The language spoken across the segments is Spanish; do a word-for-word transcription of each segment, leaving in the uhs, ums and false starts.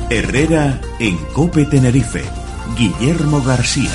Herrera en COPE Tenerife. Guillermo García.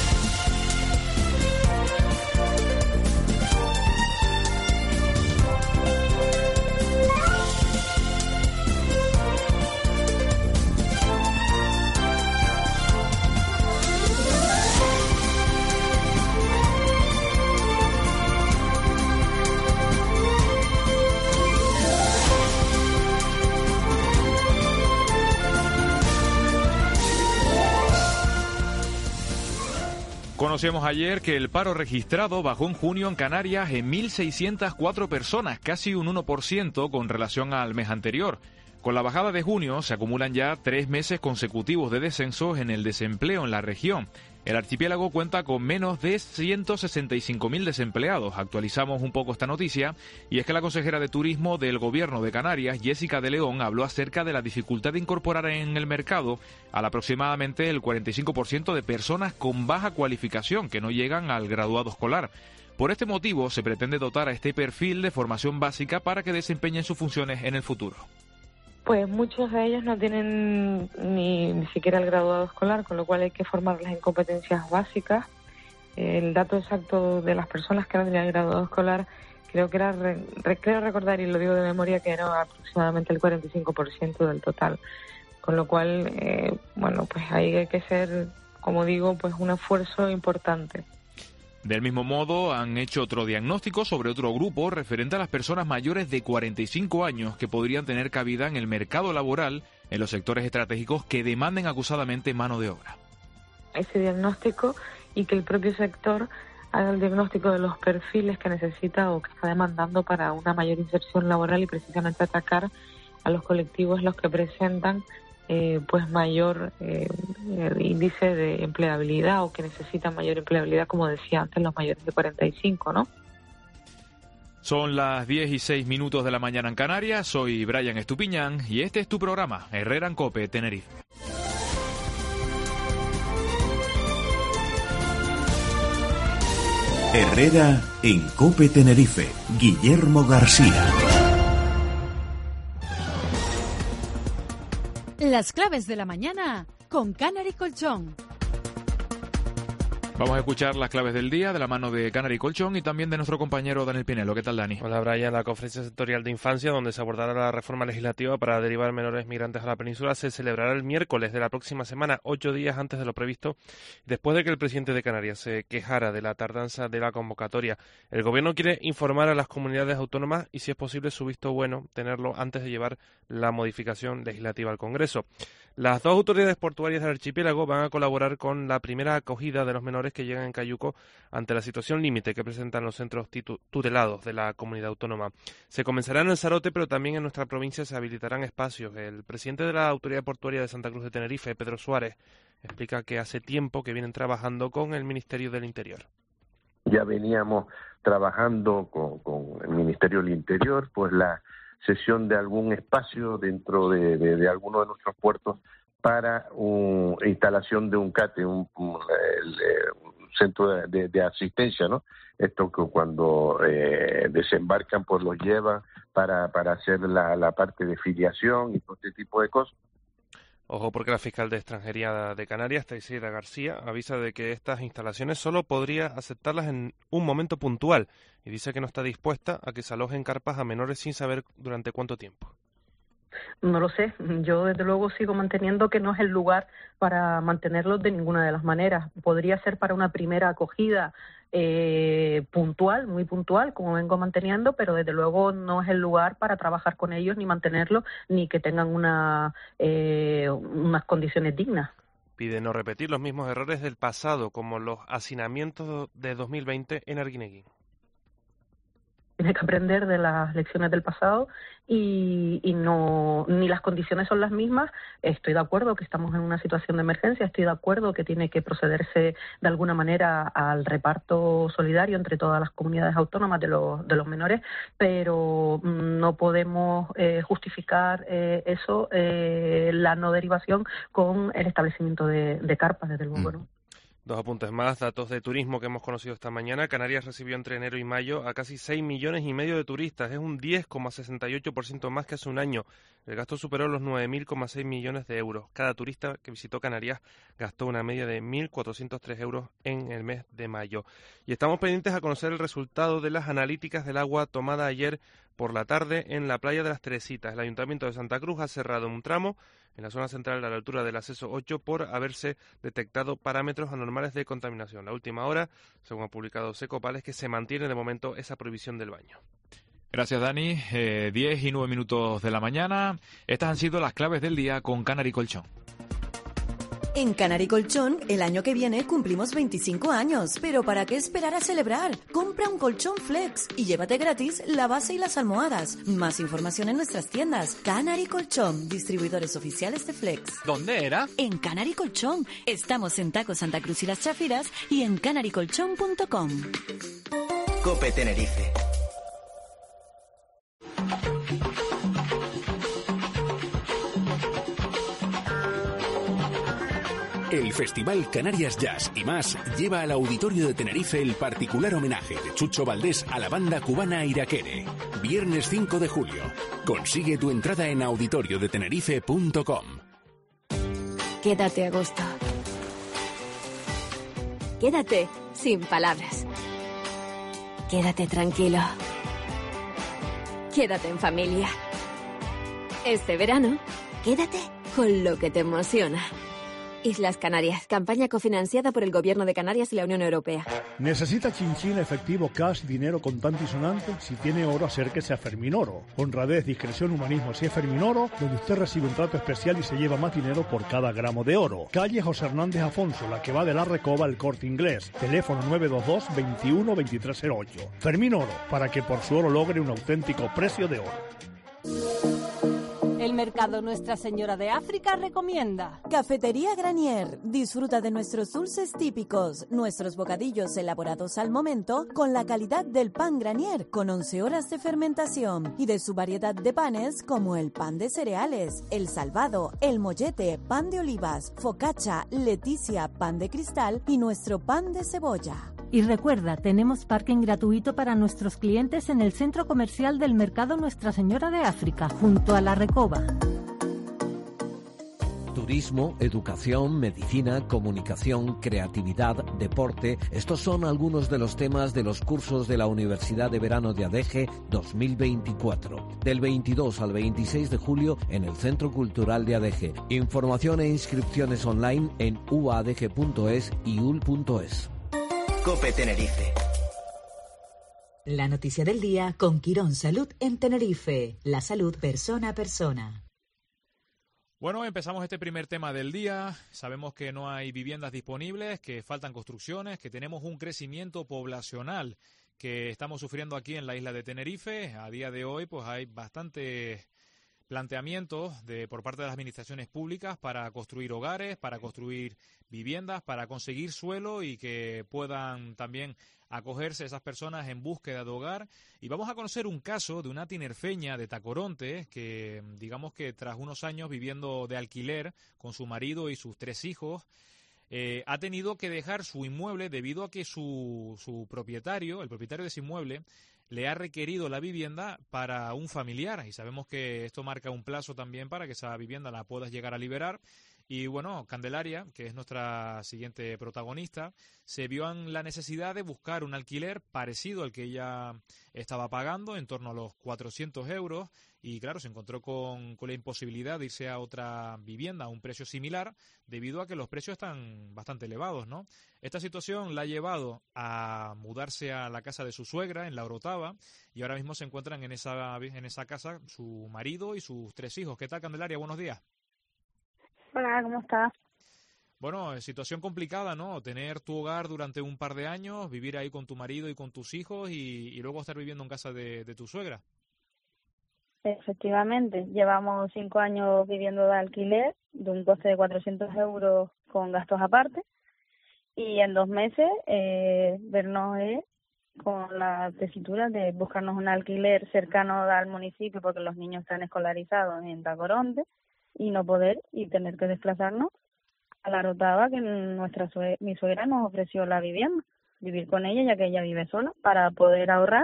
Conocíamos ayer que el paro registrado bajó en junio en Canarias en mil seiscientas cuatro personas, casi un uno por ciento con relación al mes anterior. Con la bajada de junio se acumulan ya tres meses consecutivos de descensos en el desempleo en la región. El archipiélago cuenta con menos de ciento sesenta y cinco mil desempleados. Actualizamos un poco esta noticia y es que la consejera de Turismo del Gobierno de Canarias, Jessica de León, habló acerca de la dificultad de incorporar en el mercado al aproximadamente el cuarenta y cinco por ciento de personas con baja cualificación que no llegan al graduado escolar. Por este motivo se pretende dotar a este perfil de formación básica para que desempeñen sus funciones en el futuro. Pues muchos de ellos no tienen ni, ni siquiera el graduado escolar, con lo cual hay que formarles en competencias básicas. El dato exacto de las personas que no tenían el graduado escolar, creo que era, re, creo recordar, y lo digo de memoria, que era aproximadamente el cuarenta y cinco por ciento del total. Con lo cual, eh, bueno, pues ahí hay que ser, como digo, pues un esfuerzo importante. Del mismo modo, han hecho otro diagnóstico sobre otro grupo referente a las personas mayores de cuarenta y cinco años que podrían tener cabida en el mercado laboral en los sectores estratégicos que demanden acusadamente mano de obra. Ese diagnóstico y que el propio sector haga el diagnóstico de los perfiles que necesita o que está demandando para una mayor inserción laboral y precisamente atacar a los colectivos los que presentan Eh, pues mayor eh, índice de empleabilidad o que necesitan mayor empleabilidad, como decía antes, los mayores de cuarenta y cinco, ¿no? Son las diez y seis minutos de la mañana en Canarias. Soy Brian Estupiñán y este es tu programa, Herrera en COPE Tenerife. Herrera en COPE Tenerife. Guillermo García. Las claves de la mañana con Canary Colchón. Vamos a escuchar las claves del día de la mano de Canary Colchón y también de nuestro compañero Daniel Pinelo. ¿Qué tal, Dani? Hola, Brian. La Conferencia Sectorial de Infancia, donde se abordará la reforma legislativa para derivar menores migrantes a la península, se celebrará el miércoles de la próxima semana, ocho días antes de lo previsto, después de que el presidente de Canarias se quejara de la tardanza de la convocatoria. El Gobierno quiere informar a las comunidades autónomas y, si es posible, su visto bueno, tenerlo antes de llevar la modificación legislativa al Congreso. Las dos autoridades portuarias del archipiélago van a colaborar con la primera acogida de los menores que llegan en Cayuco ante la situación límite que presentan los centros tutelados de la comunidad autónoma. Se comenzará en Lanzarote, pero también en nuestra provincia se habilitarán espacios. El presidente de la Autoridad Portuaria de Santa Cruz de Tenerife, Pedro Suárez, explica que hace tiempo que vienen trabajando con el Ministerio del Interior. Ya veníamos trabajando con, con el Ministerio del Interior, pues la cesión de algún espacio dentro de, de, de alguno de nuestros puertos para un, instalación de un CATE, un, un, el, un centro de, de, de asistencia, ¿no? Esto que cuando eh, desembarcan, pues los llevan para, para hacer la, la parte de filiación y todo este tipo de cosas. Ojo, porque la fiscal de Extranjería de Canarias, Teixeira García, avisa de que estas instalaciones solo podría aceptarlas en un momento puntual y dice que no está dispuesta a que se alojen carpas a menores sin saber durante cuánto tiempo. No lo sé, yo desde luego sigo manteniendo que no es el lugar para mantenerlos de ninguna de las maneras. Podría ser para una primera acogida eh, puntual, muy puntual, como vengo manteniendo, pero desde luego no es el lugar para trabajar con ellos, ni mantenerlos, ni que tengan una, eh, unas condiciones dignas. Pide no repetir los mismos errores del pasado, como los hacinamientos de dos mil veinte en Arguineguín. Tiene que aprender de las lecciones del pasado y, y no ni las condiciones son las mismas. Estoy de acuerdo que estamos en una situación de emergencia, estoy de acuerdo que tiene que procederse de alguna manera al reparto solidario entre todas las comunidades autónomas de los de los menores, pero no podemos eh, justificar eh, eso, eh, la no derivación con el establecimiento de, de carpas, desde luego, ¿no? Dos apuntes más, datos de turismo que hemos conocido esta mañana. Canarias recibió entre enero y mayo a casi seis millones y medio de turistas. Es un diez coma sesenta y ocho por ciento más que hace un año. El gasto superó los nueve mil coma seis millones de euros. Cada turista que visitó Canarias gastó una media de mil cuatrocientos tres euros en el mes de mayo. Y estamos pendientes a conocer el resultado de las analíticas del agua tomada ayer por la tarde en la playa de las Teresitas. El Ayuntamiento de Santa Cruz ha cerrado un tramo en la zona central a la altura del acceso ocho por haberse detectado parámetros anormales de contaminación. La última hora, según ha publicado Secopal, es que se mantiene de momento esa prohibición del baño. Gracias, Dani. Eh, diez y nueve minutos de la mañana. Estas han sido las claves del día con Canary Colchón. En Canary Colchón, el año que viene cumplimos veinticinco años, pero ¿para qué esperar a celebrar? Compra un colchón Flex y llévate gratis la base y las almohadas. Más información en nuestras tiendas. Canary Colchón, distribuidores oficiales de Flex. ¿Dónde era? En Canary Colchón. Estamos en Taco Santa Cruz y Las Chafiras y en canary colchón punto com. COPE Tenerife. El Festival Canarias Jazz y más lleva al Auditorio de Tenerife el particular homenaje de Chucho Valdés a la banda cubana Iraquere. Viernes cinco de julio. Consigue tu entrada en auditorio de tenerife punto com. Quédate a gusto. Quédate sin palabras. Quédate tranquilo. Quédate en familia. Este verano, quédate con lo que te emociona. Islas Canarias, campaña cofinanciada por el Gobierno de Canarias y la Unión Europea. ¿Necesita chinchín, efectivo, cash, dinero contante y sonante? Si tiene oro, acérquese a Ferminoro. Honradez, discreción, humanismo. Si es Ferminoro, donde usted recibe un trato especial y se lleva más dinero por cada gramo de oro. Calle José Hernández Afonso, la que va de la Recoba al Corte Inglés. Teléfono nueve dos dos, veintiuno, veintitrés cero ocho. Ferminoro, para que por su oro logre un auténtico precio de oro. El mercado Nuestra Señora de África recomienda. Cafetería Granier. Disfruta de nuestros dulces típicos, nuestros bocadillos elaborados al momento con la calidad del pan Granier con once horas de fermentación y de su variedad de panes como el pan de cereales, el salvado, el mollete, pan de olivas, focaccia, leticia, pan de cristal y nuestro pan de cebolla. Y recuerda, tenemos parking gratuito para nuestros clientes en el centro comercial del mercado Nuestra Señora de África, junto a la Recoba. Turismo, educación, medicina, comunicación, creatividad, deporte. Estos son algunos de los temas de los cursos de la Universidad de Verano de Adeje dos mil veinticuatro. Del veintidós al veintiséis de julio en el Centro Cultural de Adeje. Información e inscripciones online en u a d g punto es y u l punto es. COPE Tenerife. La noticia del día con Quirón Salud en Tenerife. La salud persona a persona. Bueno, empezamos este primer tema del día. Sabemos que no hay viviendas disponibles, que faltan construcciones, que tenemos un crecimiento poblacional que estamos sufriendo aquí en la isla de Tenerife. A día de hoy, pues hay bastantes planteamientos de por parte de las administraciones públicas para construir hogares, para construir viviendas, para conseguir suelo y que puedan también acogerse esas personas en búsqueda de hogar. Y vamos a conocer un caso de una tinerfeña de Tacoronte que, digamos que tras unos años viviendo de alquiler con su marido y sus tres hijos, eh, ha tenido que dejar su inmueble debido a que su, su propietario, el propietario de ese inmueble, le ha requerido la vivienda para un familiar y sabemos que esto marca un plazo también para que esa vivienda la puedas llegar a liberar. Y bueno, Candelaria, que es nuestra siguiente protagonista, se vio en la necesidad de buscar un alquiler parecido al que ella estaba pagando, en torno a los cuatrocientos euros, y claro, se encontró con, con la imposibilidad de irse a otra vivienda a un precio similar, debido a que los precios están bastante elevados, ¿no? Esta situación la ha llevado a mudarse a la casa de su suegra, en La Orotava, y ahora mismo se encuentran en esa, en esa casa su marido y sus tres hijos. ¿Qué tal, Candelaria? Buenos días. Hola, ¿cómo estás? Bueno, situación complicada, ¿no? Tener tu hogar durante un par de años, vivir ahí con tu marido y con tus hijos y, y luego estar viviendo en casa de, de tu suegra. Efectivamente, llevamos cinco años viviendo de alquiler, de un coste de cuatrocientos euros con gastos aparte, y en dos meses eh, vernos eh, con la tesitura de buscarnos un alquiler cercano al municipio porque los niños están escolarizados en Tacoronte, y no poder y tener que desplazarnos a la rotada que nuestra sue- mi suegra nos ofreció la vivienda, vivir con ella ya que ella vive sola, para poder ahorrar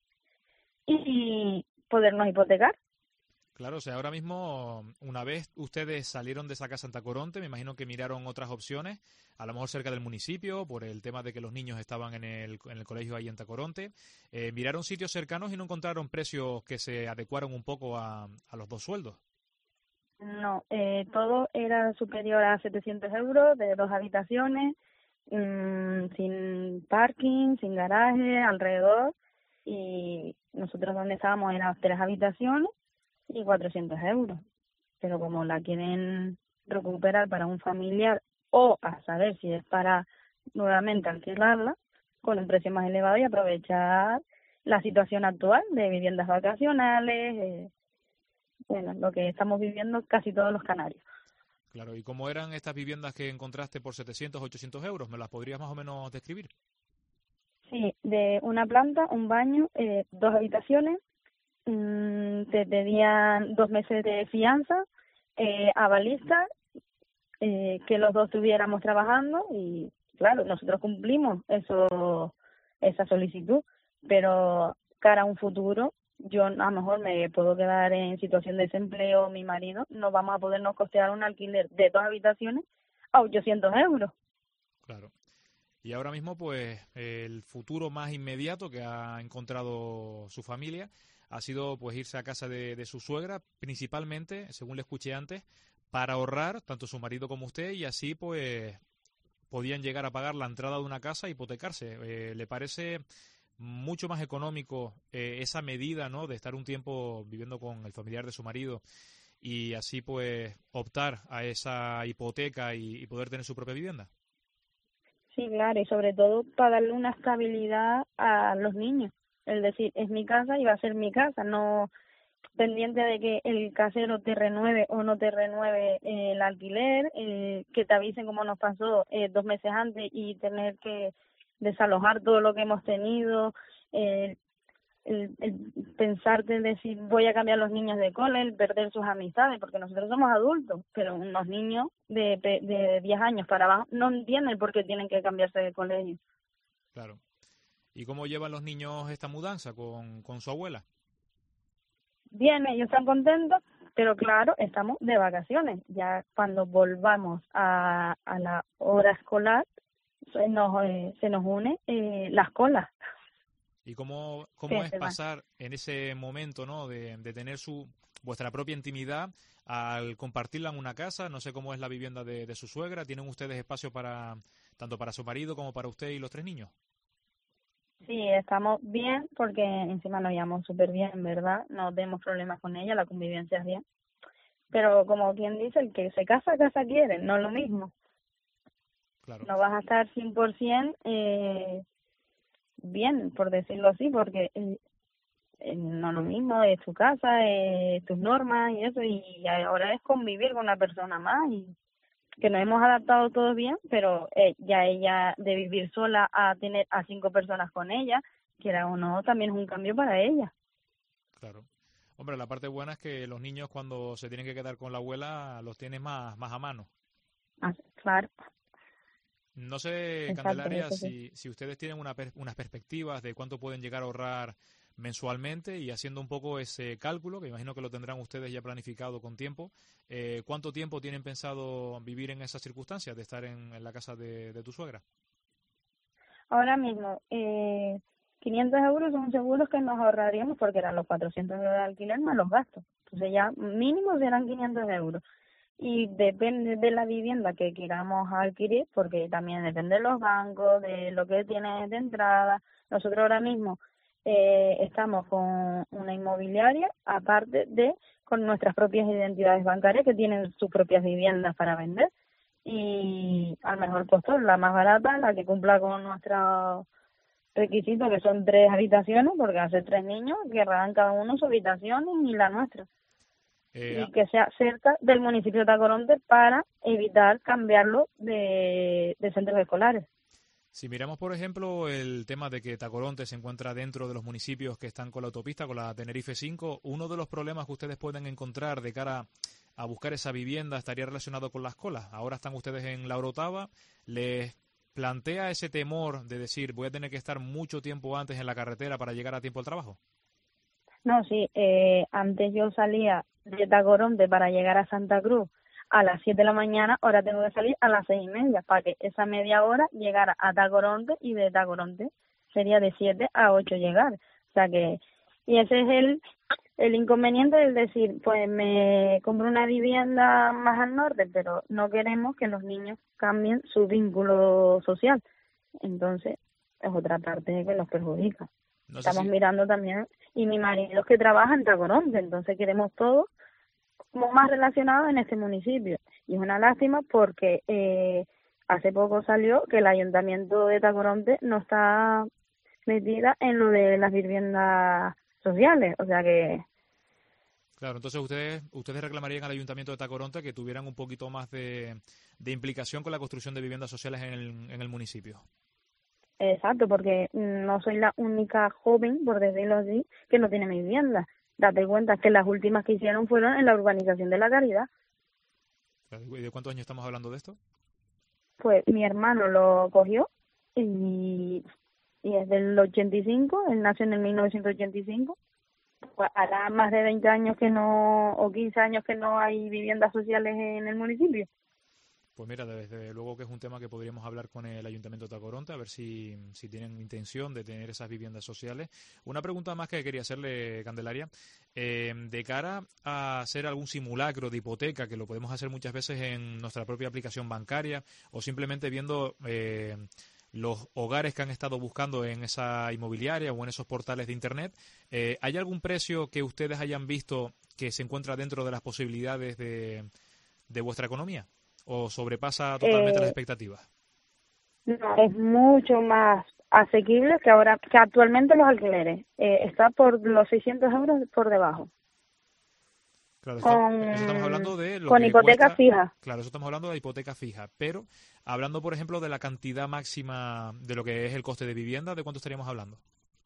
y podernos hipotecar. Claro, o sea, ahora mismo, una vez ustedes salieron de esa casa en Tacoronte, me imagino que miraron otras opciones, a lo mejor cerca del municipio, por el tema de que los niños estaban en el, en el colegio ahí en Tacoronte. Eh, miraron sitios cercanos y no encontraron precios que se adecuaran un poco a, a los dos sueldos. No, eh, todo era superior a setecientos euros, de dos habitaciones, mmm, sin parking, sin garaje, alrededor, y nosotros donde estábamos eran tres habitaciones y cuatrocientos euros. Pero como la quieren recuperar para un familiar o a saber si es para nuevamente alquilarla con un precio más elevado y aprovechar la situación actual de viviendas vacacionales, eh, bueno, lo que estamos viviendo casi todos los canarios. Claro, ¿y cómo eran estas viviendas que encontraste por setecientos, ochocientos euros? ¿Me las podrías más o menos describir? Sí, de una planta, un baño, eh, dos habitaciones, mmm, te pedían dos meses de fianza, eh, avalista, eh, que los dos estuviéramos trabajando y claro, nosotros cumplimos eso, esa solicitud, pero cara a un futuro, yo a lo mejor me puedo quedar en situación de desempleo, mi marido, no vamos a podernos costear un alquiler de dos habitaciones a ochocientos euros. Claro. Y ahora mismo, pues, el futuro más inmediato que ha encontrado su familia ha sido, pues, irse a casa de, de su suegra, principalmente, según le escuché antes, para ahorrar, tanto su marido como usted, y así, pues, podían llegar a pagar la entrada de una casa e hipotecarse. Eh, ¿Le parece mucho más económico eh, esa medida, ¿no?, de estar un tiempo viviendo con el familiar de su marido y así, pues, optar a esa hipoteca y, y poder tener su propia vivienda? Sí, claro, y sobre todo para darle una estabilidad a los niños. Es decir, es mi casa y va a ser mi casa, no pendiente de que el casero te renueve o no te renueve eh, el alquiler, eh, que te avisen como nos pasó eh, dos meses antes y tener que desalojar todo lo que hemos tenido, eh, el, el pensarte en decir voy a cambiar los niños de cole, el perder sus amistades, porque nosotros somos adultos, pero unos niños de, de diez años para abajo no entienden por qué tienen que cambiarse de colegio. Claro. ¿Y cómo llevan los niños esta mudanza con, con su abuela? Bien, ellos están contentos, pero claro, estamos de vacaciones. Ya cuando volvamos a, a la hora escolar, se nos, eh, se nos une eh, las colas. ¿Y cómo, cómo Sí, es pasar en ese momento, ¿no?, de, de tener su vuestra propia intimidad al compartirla en una casa? No sé cómo es la vivienda de, de su suegra. ¿Tienen ustedes espacio para tanto para su marido como para usted y los tres niños? Sí, estamos bien porque encima nos llevamos súper bien, ¿verdad? No tenemos problemas con ella, la convivencia es bien. Pero como quien dice, el que se casa, casa quiere, no es lo mismo. Claro. No vas a estar cien por ciento eh, bien, por decirlo así, porque eh, eh, no es lo mismo, es tu casa, es tus normas y eso, y ahora es convivir con una persona más y que nos hemos adaptado todos bien, pero eh, ya ella de vivir sola a tener a cinco personas con ella, quiera o no, también es un cambio para ella. Claro. Hombre, la parte buena es que los niños cuando se tienen que quedar con la abuela los tienes más, más a mano. Ah, claro. No sé, Exacto, Candelaria, eso sí. si, si ustedes tienen una per- unas perspectivas de cuánto pueden llegar a ahorrar mensualmente y haciendo un poco ese cálculo, que imagino que lo tendrán ustedes ya planificado con tiempo, eh, ¿cuánto tiempo tienen pensado vivir en esas circunstancias de estar en, en la casa de, de tu suegra? Ahora mismo, eh, quinientos euros son seguros que nos ahorraríamos porque eran los cuatrocientos euros de alquiler más los gastos. Entonces ya mínimo serán quinientos euros. Y depende de la vivienda que queramos adquirir, porque también depende de los bancos, de lo que tienes de entrada. Nosotros ahora mismo eh, estamos con una inmobiliaria, aparte de con nuestras propias identidades bancarias que tienen sus propias viviendas para vender. Y al mejor postor, la más barata, la que cumpla con nuestros requisitos, que son tres habitaciones, porque hace tres niños querrán cada uno su habitación y la nuestra. Eh, y que sea cerca del municipio de Tacoronte para evitar cambiarlo de, de centros escolares. Si miramos, por ejemplo, el tema de que Tacoronte se encuentra dentro de los municipios que están con la autopista, con la Tenerife cinco, uno de los problemas que ustedes pueden encontrar de cara a buscar esa vivienda estaría relacionado con las colas. Ahora están ustedes en la Orotava, ¿les plantea ese temor de decir voy a tener que estar mucho tiempo antes en la carretera para llegar a tiempo al trabajo? No, sí, eh, antes yo salía de Tacoronte para llegar a Santa Cruz a las siete de la mañana, ahora tengo que salir a las seis y media para que esa media hora llegara a Tacoronte, y de Tacoronte sería de siete a ocho llegar. O sea que, y ese es el, el inconveniente, es decir, pues me compro una vivienda más al norte, pero no queremos que los niños cambien su vínculo social. Entonces, es otra parte que nos perjudica. No sé Estamos si... mirando también, y mi marido es que trabaja en Tacoronte, entonces queremos todo como más relacionado en este municipio. Y es una lástima porque eh, hace poco salió que el ayuntamiento de Tacoronte no está metida en lo de las viviendas sociales, o sea que... Claro, entonces ustedes ustedes reclamarían al ayuntamiento de Tacoronte que tuvieran un poquito más de, de implicación con la construcción de viviendas sociales en el, en el municipio. Exacto, porque no soy la única joven, por decirlo así, que no tiene vivienda. Date cuenta que las últimas que hicieron fueron en la urbanización de La Caridad. ¿Y de cuántos años estamos hablando de esto? Pues mi hermano lo cogió y, y es del ochenta y cinco, él nació en el mil novecientos ochenta y cinco. Pues hará más de veinte años que no, o quince años que no hay viviendas sociales en el municipio. Pues mira, desde luego que es un tema que podríamos hablar con el Ayuntamiento de Tacoronte, a ver si, si tienen intención de tener esas viviendas sociales. Una pregunta más que quería hacerle, Candelaria. Eh, de cara a hacer algún simulacro de hipoteca, que lo podemos hacer muchas veces en nuestra propia aplicación bancaria, o simplemente viendo eh, los hogares que han estado buscando en esa inmobiliaria o en esos portales de Internet, eh, ¿hay algún precio que ustedes hayan visto que se encuentra dentro de las posibilidades de, de vuestra economía? ¿O sobrepasa totalmente eh, las expectativas? No, es mucho más asequible que ahora que actualmente los alquileres. Eh, está por los seiscientos euros por debajo. Claro, eso, con, eso estamos hablando de lo con que hipoteca cuesta, fija. Claro, eso estamos hablando de hipoteca fija. Pero hablando, por ejemplo, de la cantidad máxima de lo que es el coste de vivienda, ¿de cuánto estaríamos hablando?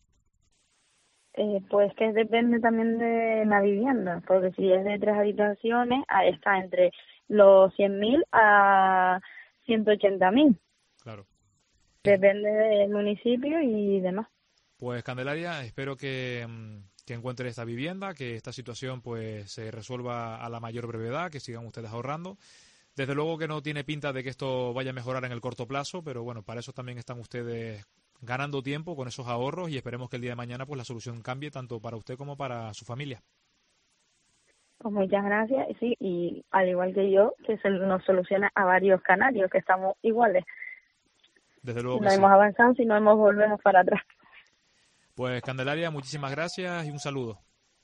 Eh, pues que depende también de la vivienda, porque si es de tres habitaciones, ahí está entre los cien mil a ciento ochenta mil. Claro. Depende del municipio y demás. Pues Candelaria, espero que, que encuentre esta vivienda, que esta situación pues se resuelva a la mayor brevedad, que sigan ustedes ahorrando. Desde luego que no tiene pinta de que esto vaya a mejorar en el corto plazo, pero bueno, para eso también están ustedes ganando tiempo con esos ahorros y esperemos que el día de mañana pues la solución cambie tanto para usted como para su familia. Pues muchas gracias, sí, y al igual que yo, que se nos soluciona a varios canarios que estamos iguales. Desde luego no que hemos sí. avanzado, si no hemos volvemos para atrás. Pues Candelaria, muchísimas gracias y un saludo.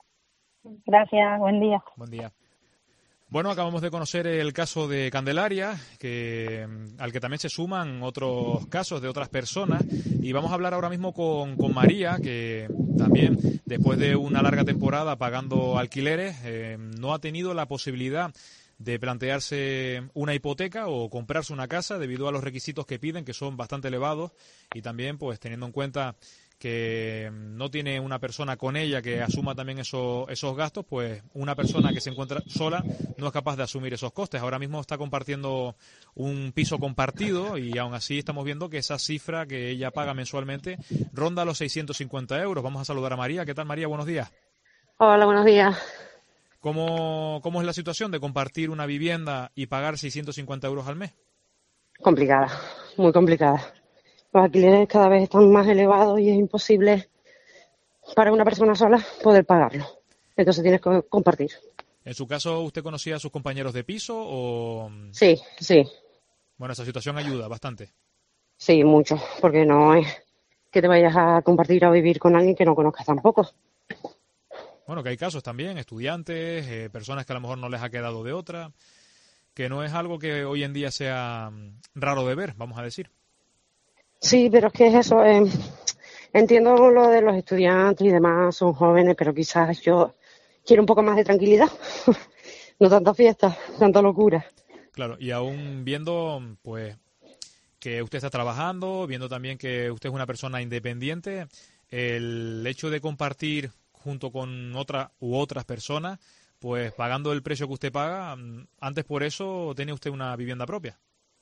Gracias, buen día. Buen día. Bueno, acabamos de conocer el caso de Candelaria, que al que también se suman otros casos de otras personas, y vamos a hablar ahora mismo con, con María, que también después de una larga temporada pagando alquileres eh, no ha tenido la posibilidad de plantearse una hipoteca o comprarse una casa debido a los requisitos que piden, que son bastante elevados, y también pues teniendo en cuenta que no tiene una persona con ella que asuma también esos, esos gastos, pues una persona que se encuentra sola no es capaz de asumir esos costes. Ahora mismo está compartiendo un piso compartido y aún así estamos viendo que esa cifra que ella paga mensualmente ronda los seiscientos cincuenta euros. Vamos a saludar a María. ¿Qué tal, María? Buenos días. Hola, buenos días. ¿Cómo, cómo es la situación de compartir una vivienda y pagar seiscientos cincuenta euros al mes? Complicada, muy complicada. Los alquileres cada vez están más elevados y es imposible para una persona sola poder pagarlo. Entonces tienes que compartir. ¿En su caso usted conocía a sus compañeros de piso o...? Sí, sí. Bueno, esa situación ayuda bastante. Sí, mucho, porque no es que te vayas a compartir o a vivir con alguien que no conozcas tampoco. Bueno, que hay casos también, estudiantes, eh, personas que a lo mejor no les ha quedado de otra, que no es algo que hoy en día sea raro de ver, vamos a decir. Sí, pero es que es eso. Eh, entiendo lo de los estudiantes y demás, son jóvenes, pero quizás yo quiero un poco más de tranquilidad. No tanta fiesta, tanta locura. Claro, y aún viendo pues que usted está trabajando, viendo también que usted es una persona independiente, el hecho de compartir junto con otra u otras personas, pues pagando el precio que usted paga, antes por eso tiene usted una vivienda propia.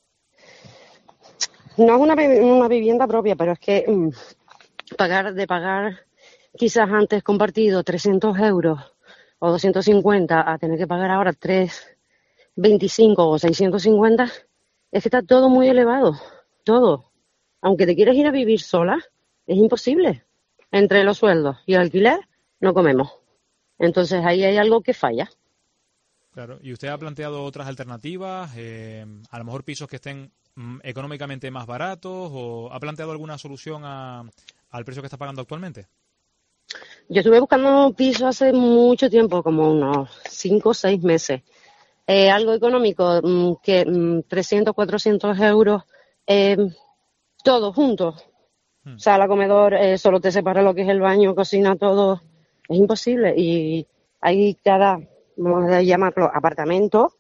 No es una, una vivienda propia, pero es que mmm, pagar de pagar quizás antes compartido trescientos euros o doscientos cincuenta a tener que pagar ahora trescientos veinticinco o seiscientos cincuenta, es que está todo muy elevado, todo. Aunque te quieras ir a vivir sola, es imposible. Entre los sueldos y el alquiler, no comemos. Entonces ahí hay algo que falla. Claro, y usted ha planteado otras alternativas, eh, a lo mejor pisos que estén mm, económicamente más baratos, o ha planteado alguna solución a, al precio que está pagando actualmente. Yo estuve buscando piso hace mucho tiempo, como unos cinco o seis meses. Eh, algo económico, mmm, que mmm, trescientos, cuatrocientos euros, eh, todo junto. Hmm. Sala, comedor, eh, solo te separa lo que es el baño, cocina, todo. Es imposible. Y hay cada, vamos a llamarlo, apartamento,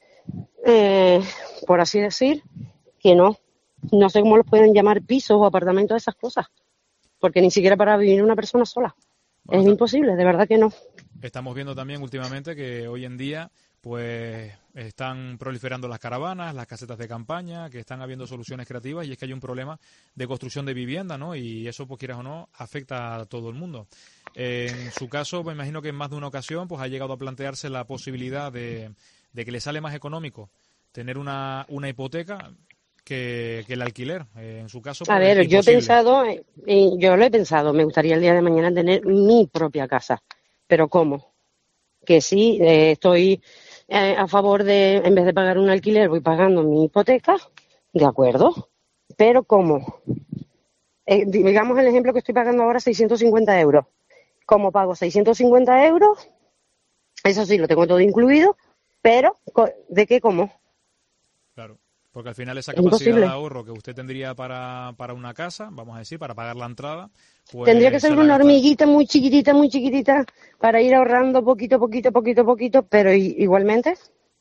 eh, por así decir, que no. No sé cómo los pueden llamar pisos o apartamentos, esas cosas. Porque ni siquiera para vivir una persona sola. Bueno, es imposible, de verdad que no. Estamos viendo también últimamente que hoy en día pues están proliferando las caravanas, las casetas de campaña, que están habiendo soluciones creativas, y es que hay un problema de construcción de vivienda, ¿no? Y eso, pues quieras o no, afecta a todo el mundo. Eh, en su caso, me imagino que en más de una ocasión pues ha llegado a plantearse la posibilidad de, de que le sale más económico tener una, una hipoteca que, que el alquiler. Eh, en su caso, pues, a ver, yo he pensado, eh, yo lo he pensado, me gustaría el día de mañana tener mi propia casa. ¿Pero cómo? Que sí, eh, estoy eh, a favor de, en vez de pagar un alquiler, voy pagando mi hipoteca, de acuerdo, pero ¿cómo? Eh, digamos el ejemplo que estoy pagando ahora, seiscientos cincuenta euros. ¿Cómo pago seiscientos cincuenta euros? Eso sí, lo tengo todo incluido, pero ¿de qué cómo? Claro, porque al final esa capacidad Imposible. de ahorro que usted tendría para, para una casa, vamos a decir, para pagar la entrada, pues tendría que ser una hormiguita muy chiquitita, muy chiquitita, para ir ahorrando poquito, poquito, poquito, poquito, pero igualmente.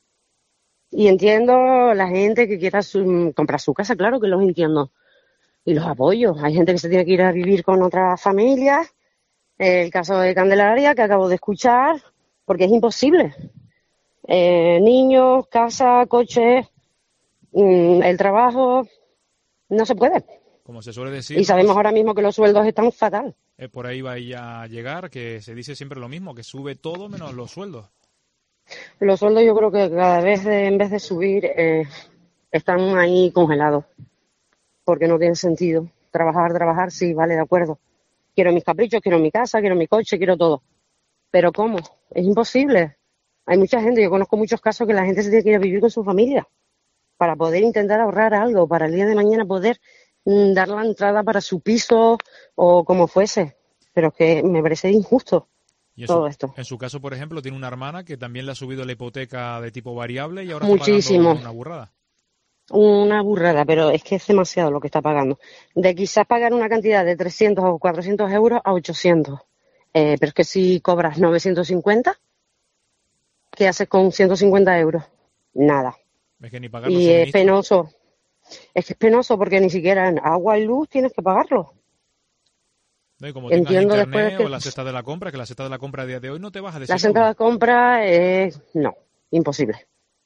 Y entiendo la gente que quiera su, comprar su casa, claro que los entiendo. Y los apoyo. Hay gente que se tiene que ir a vivir con otras familias. El caso de Candelaria, que acabo de escuchar, porque es imposible. Eh, niños, casa, coche, mmm, el trabajo, no se puede. Como se suele decir. Y sabemos ahora mismo que los sueldos están fatal. Eh, por ahí va a llegar, que se dice siempre lo mismo, que sube todo menos los sueldos. Los sueldos yo creo que cada vez, de, en vez de subir, eh, están ahí congelados. Porque no tiene sentido. Trabajar, trabajar, sí, vale, de acuerdo. Quiero mis caprichos, quiero mi casa, quiero mi coche, quiero todo. Pero ¿cómo? Es imposible. Hay mucha gente, yo conozco muchos casos que la gente se tiene que ir a vivir con su familia para poder intentar ahorrar algo, para el día de mañana poder mm, dar la entrada para su piso o como fuese. Pero es que me parece injusto y en todo su, esto. En su caso, por ejemplo, tiene una hermana que también le ha subido la hipoteca de tipo variable y ahora Muchísimo. está pagando una burrada. Una burrada, pero es que es demasiado lo que está pagando. De quizás pagar una cantidad de trescientos o cuatrocientos euros a ochocientos. Eh, pero es que si cobras novecientos cincuenta, ¿qué haces con ciento cincuenta euros? Nada. Es que ni pagar y es penoso. Es que es penoso porque ni siquiera en agua y luz tienes que pagarlo. No, y como tengas Entiendo internet después que... o la cesta de la compra, que la cesta de la compra a día de hoy no te baja de La cesta de la compra es... no, imposible.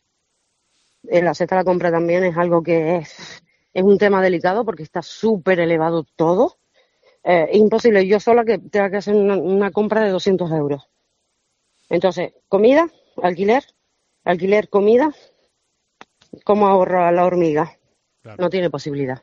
La cesta de la compra también es algo que es, es un tema delicado porque está súper elevado todo. Eh, es imposible yo sola que tenga que hacer una, una compra de doscientos euros. Entonces, comida, alquiler, alquiler, comida, ¿cómo ahorra la hormiga? Claro. No tiene posibilidad.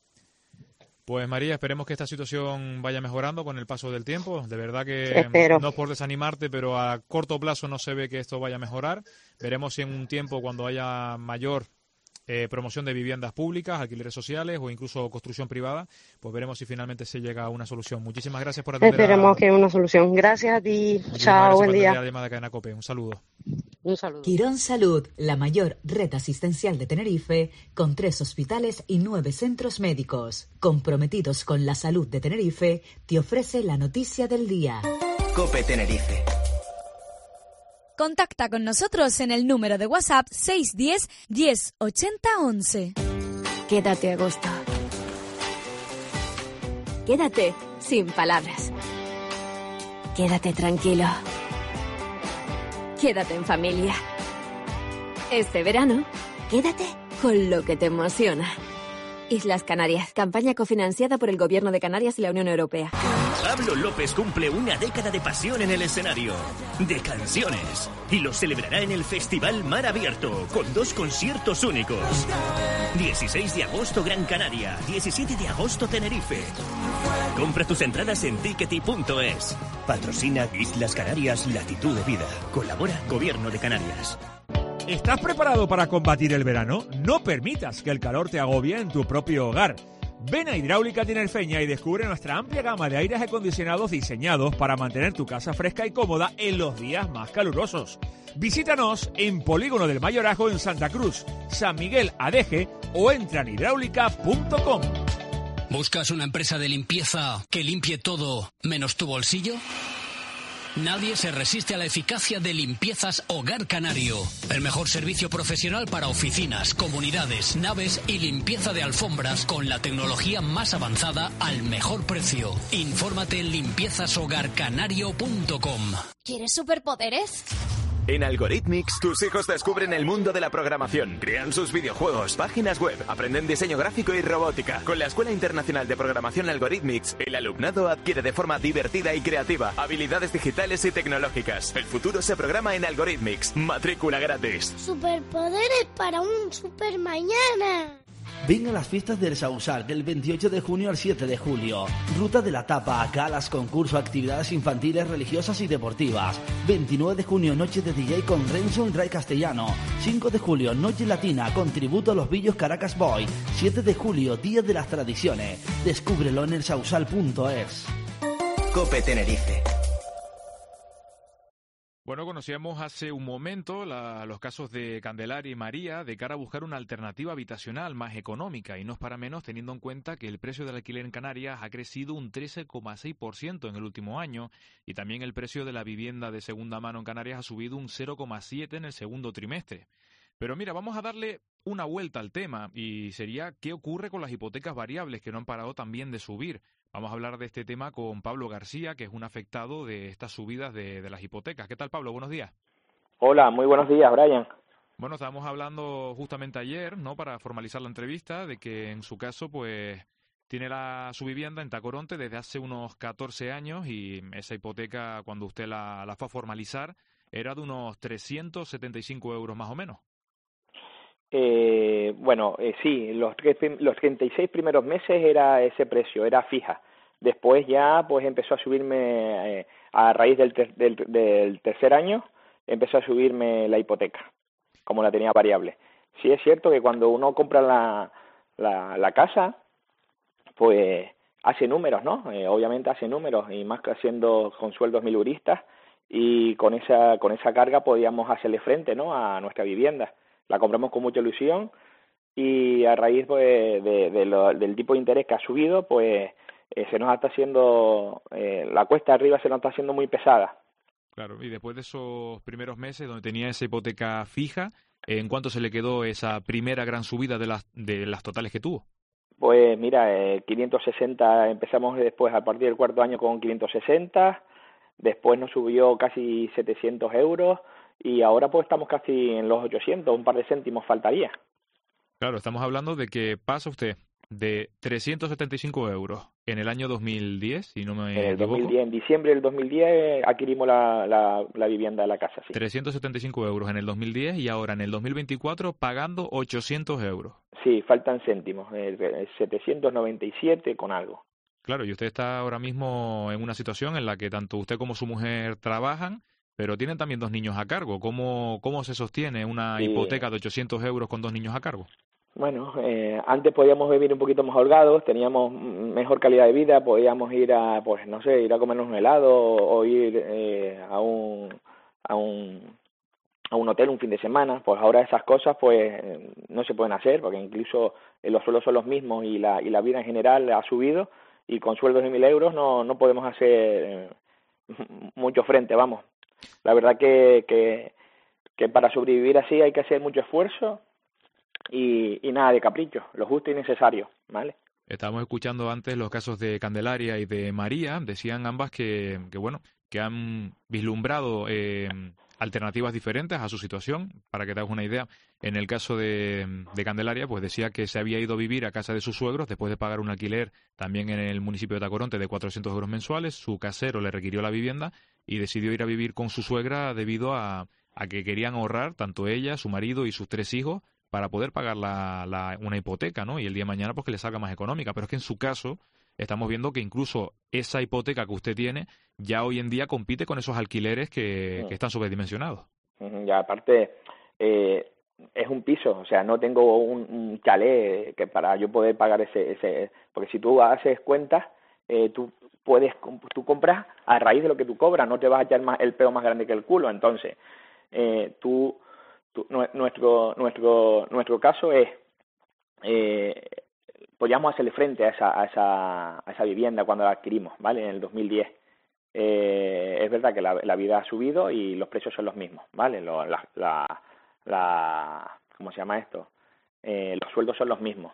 Pues María, esperemos que esta situación vaya mejorando con el paso del tiempo. De verdad que Espero. no es por desanimarte, pero a corto plazo no se ve que esto vaya a mejorar. Veremos si en un tiempo, cuando haya mayor eh, promoción de viviendas públicas, alquileres sociales o incluso construcción privada, pues veremos si finalmente se llega a una solución. Muchísimas gracias por atender. Esperemos a... que una solución. Gracias a ti. Chao, buen día. La llamada de Cadena COPE. Un saludo. Un saludo. Quirón Salud, la mayor red asistencial de Tenerife, con tres hospitales y nueve centros médicos. Comprometidos con la salud de Tenerife, te ofrece la noticia del día. COPE Tenerife. Contacta con nosotros en el número de WhatsApp seis uno cero, diez, ochenta, once. Quédate a gusto. Quédate sin palabras. Quédate tranquilo. quédate en familia. Este verano, quédate con lo que te emociona. Islas Canarias, campaña cofinanciada por el Gobierno de Canarias y la Unión Europea. Pablo López cumple una década de pasión en el escenario, de canciones, y lo celebrará en el Festival Mar Abierto, con dos conciertos únicos. dieciséis de agosto Gran Canaria, diecisiete de agosto Tenerife. Compra tus entradas en tickety punto es. Patrocina Islas Canarias Latitud de Vida. Colabora Gobierno de Canarias. ¿Estás preparado para combatir el verano? No permitas que el calor te agobie en tu propio hogar. Ven a Hidráulica Tinerfeña y descubre nuestra amplia gama de aires acondicionados diseñados para mantener tu casa fresca y cómoda en los días más calurosos. Visítanos en Polígono del Mayorazgo en Santa Cruz, San Miguel Adeje o entra en hidráulica punto com. ¿Buscas una empresa de limpieza que limpie todo menos tu bolsillo? Nadie se resiste a la eficacia de Limpiezas Hogar Canario. El mejor servicio profesional para oficinas, comunidades, naves y limpieza de alfombras con la tecnología más avanzada al mejor precio. Infórmate en limpiezas hogar canario punto com. ¿Quieres superpoderes? En Algorithmics, tus hijos descubren el mundo de la programación, crean sus videojuegos, páginas web, aprenden diseño gráfico y robótica. Con la Escuela Internacional de Programación Algorithmics, el alumnado adquiere de forma divertida y creativa habilidades digitales y tecnológicas. El futuro se programa en Algorithmics. Matrícula gratis. Superpoderes para un super mañana. Ven a las fiestas del Sausar del veintiocho de junio al siete de julio. Ruta de la Tapa, galas, concurso, actividades infantiles, religiosas y deportivas. veintinueve de junio, noche de D J con Renzo y Ray Castellano. cinco de julio, noche latina con tributo a los Villos Caracas Boy. siete de julio, Día de las Tradiciones. Descúbrelo en el sausal punto es. Cope Tenerife. Bueno, conocíamos hace un momento la, los casos de Candelaria y María de cara a buscar una alternativa habitacional más económica, y no es para menos teniendo en cuenta que el precio del alquiler en Canarias ha crecido un trece coma seis por ciento en el último año, y también el precio de la vivienda de segunda mano en Canarias ha subido un cero coma siete por ciento en el segundo trimestre. Pero mira, vamos a darle una vuelta al tema, y sería ¿qué ocurre con las hipotecas variables que no han parado también de subir? Vamos a hablar de este tema con Pablo García, que es un afectado de estas subidas de, de las hipotecas. ¿Qué tal, Pablo? Buenos días. Hola, muy buenos días, Brian. Bueno, estábamos hablando justamente ayer, ¿no?, para formalizar la entrevista, de que en su caso, pues, tiene la, su vivienda en Tacoronte desde hace unos catorce años, y esa hipoteca, cuando usted la, la fue a formalizar, era de unos trescientos setenta y cinco euros más o menos. Eh, bueno, eh, sí, los, los treinta y seis primeros meses era ese precio, era fija. Después ya pues empezó a subirme, eh, a raíz del, ter, del, del tercer año, empezó a subirme la hipoteca, como la tenía variable. Sí es cierto que cuando uno compra la, la, la casa, pues hace números, ¿no? Eh, obviamente hace números, y más que haciendo con sueldos miluristas, y con esa, con esa carga podíamos hacerle frente, ¿no?, a nuestra vivienda. La compramos con mucha ilusión, y a raíz pues, de, de lo, del tipo de interés que ha subido, pues eh, se nos está haciendo, eh, la cuesta arriba se nos está haciendo muy pesada. Claro, y después de esos primeros meses donde tenía esa hipoteca fija, ¿en cuánto se le quedó esa primera gran subida de las, de las totales que tuvo? Pues mira, eh, quinientos sesenta, empezamos después a partir del cuarto año con quinientos sesenta, después nos subió casi setecientos euros, y ahora pues estamos casi en los ochocientos, un par de céntimos faltaría. Claro, estamos hablando de que pasa usted de trescientos setenta y cinco euros en el año dos mil diez, si no me en el equivoco. dos mil diez, en diciembre del dos mil diez adquirimos la, la, la vivienda de la casa, sí. trescientos setenta y cinco euros en el dos mil diez, y ahora en el dos mil veinticuatro pagando ochocientos euros. Sí, faltan céntimos, eh, setecientos noventa y siete con algo. Claro, y usted está ahora mismo en una situación en la que tanto usted como su mujer trabajan, pero tienen también dos niños a cargo. ¿Cómo, cómo se sostiene una sí. hipoteca de ochocientos euros con dos niños a cargo? Bueno, eh, antes podíamos vivir un poquito más holgados, teníamos mejor calidad de vida, podíamos ir a, pues no sé, ir a comernos un helado, o, o ir eh, a un a un a un hotel un fin de semana. Pues ahora esas cosas pues no se pueden hacer, porque incluso los sueldos son los mismos, y la y la vida en general ha subido, y con sueldos de mil euros no no podemos hacer eh, mucho frente, vamos. La verdad que, que, que para sobrevivir así hay que hacer mucho esfuerzo, y, y nada de capricho, lo justo y necesario, ¿vale? Estábamos escuchando antes los casos de Candelaria y de María. Decían ambas que, que bueno, que han vislumbrado eh, alternativas diferentes a su situación. Para que te hagas una idea, en el caso de, de Candelaria, pues decía que se había ido a vivir a casa de sus suegros después de pagar un alquiler también en el municipio de Tacoronte de cuatrocientos euros mensuales. Su casero le requirió la vivienda y decidió ir a vivir con su suegra debido a, a que querían ahorrar, tanto ella, su marido y sus tres hijos, para poder pagar la, la, una hipoteca, ¿no? Y el día de mañana pues que le salga más económica. Pero es que en su caso estamos viendo que incluso esa hipoteca que usted tiene ya hoy en día compite con esos alquileres que, que están sobredimensionados. Ya, aparte, eh, es un piso, o sea, no tengo un, un chalet que para yo poder pagar ese... ese porque si tú haces cuentas, eh, tú puedes tú compras a raíz de lo que tú cobras, no te vas a echar más, el pelo más grande que el culo. Entonces, eh, tú... Tú, nuestro nuestro nuestro caso es eh, podíamos hacerle frente a esa a esa a esa vivienda cuando la adquirimos, ¿vale? En el dos mil diez. Eh, es verdad que la, la vida ha subido y los precios son los mismos, ¿vale? Lo, la, la, la ¿cómo se llama esto? Eh, los sueldos son los mismos.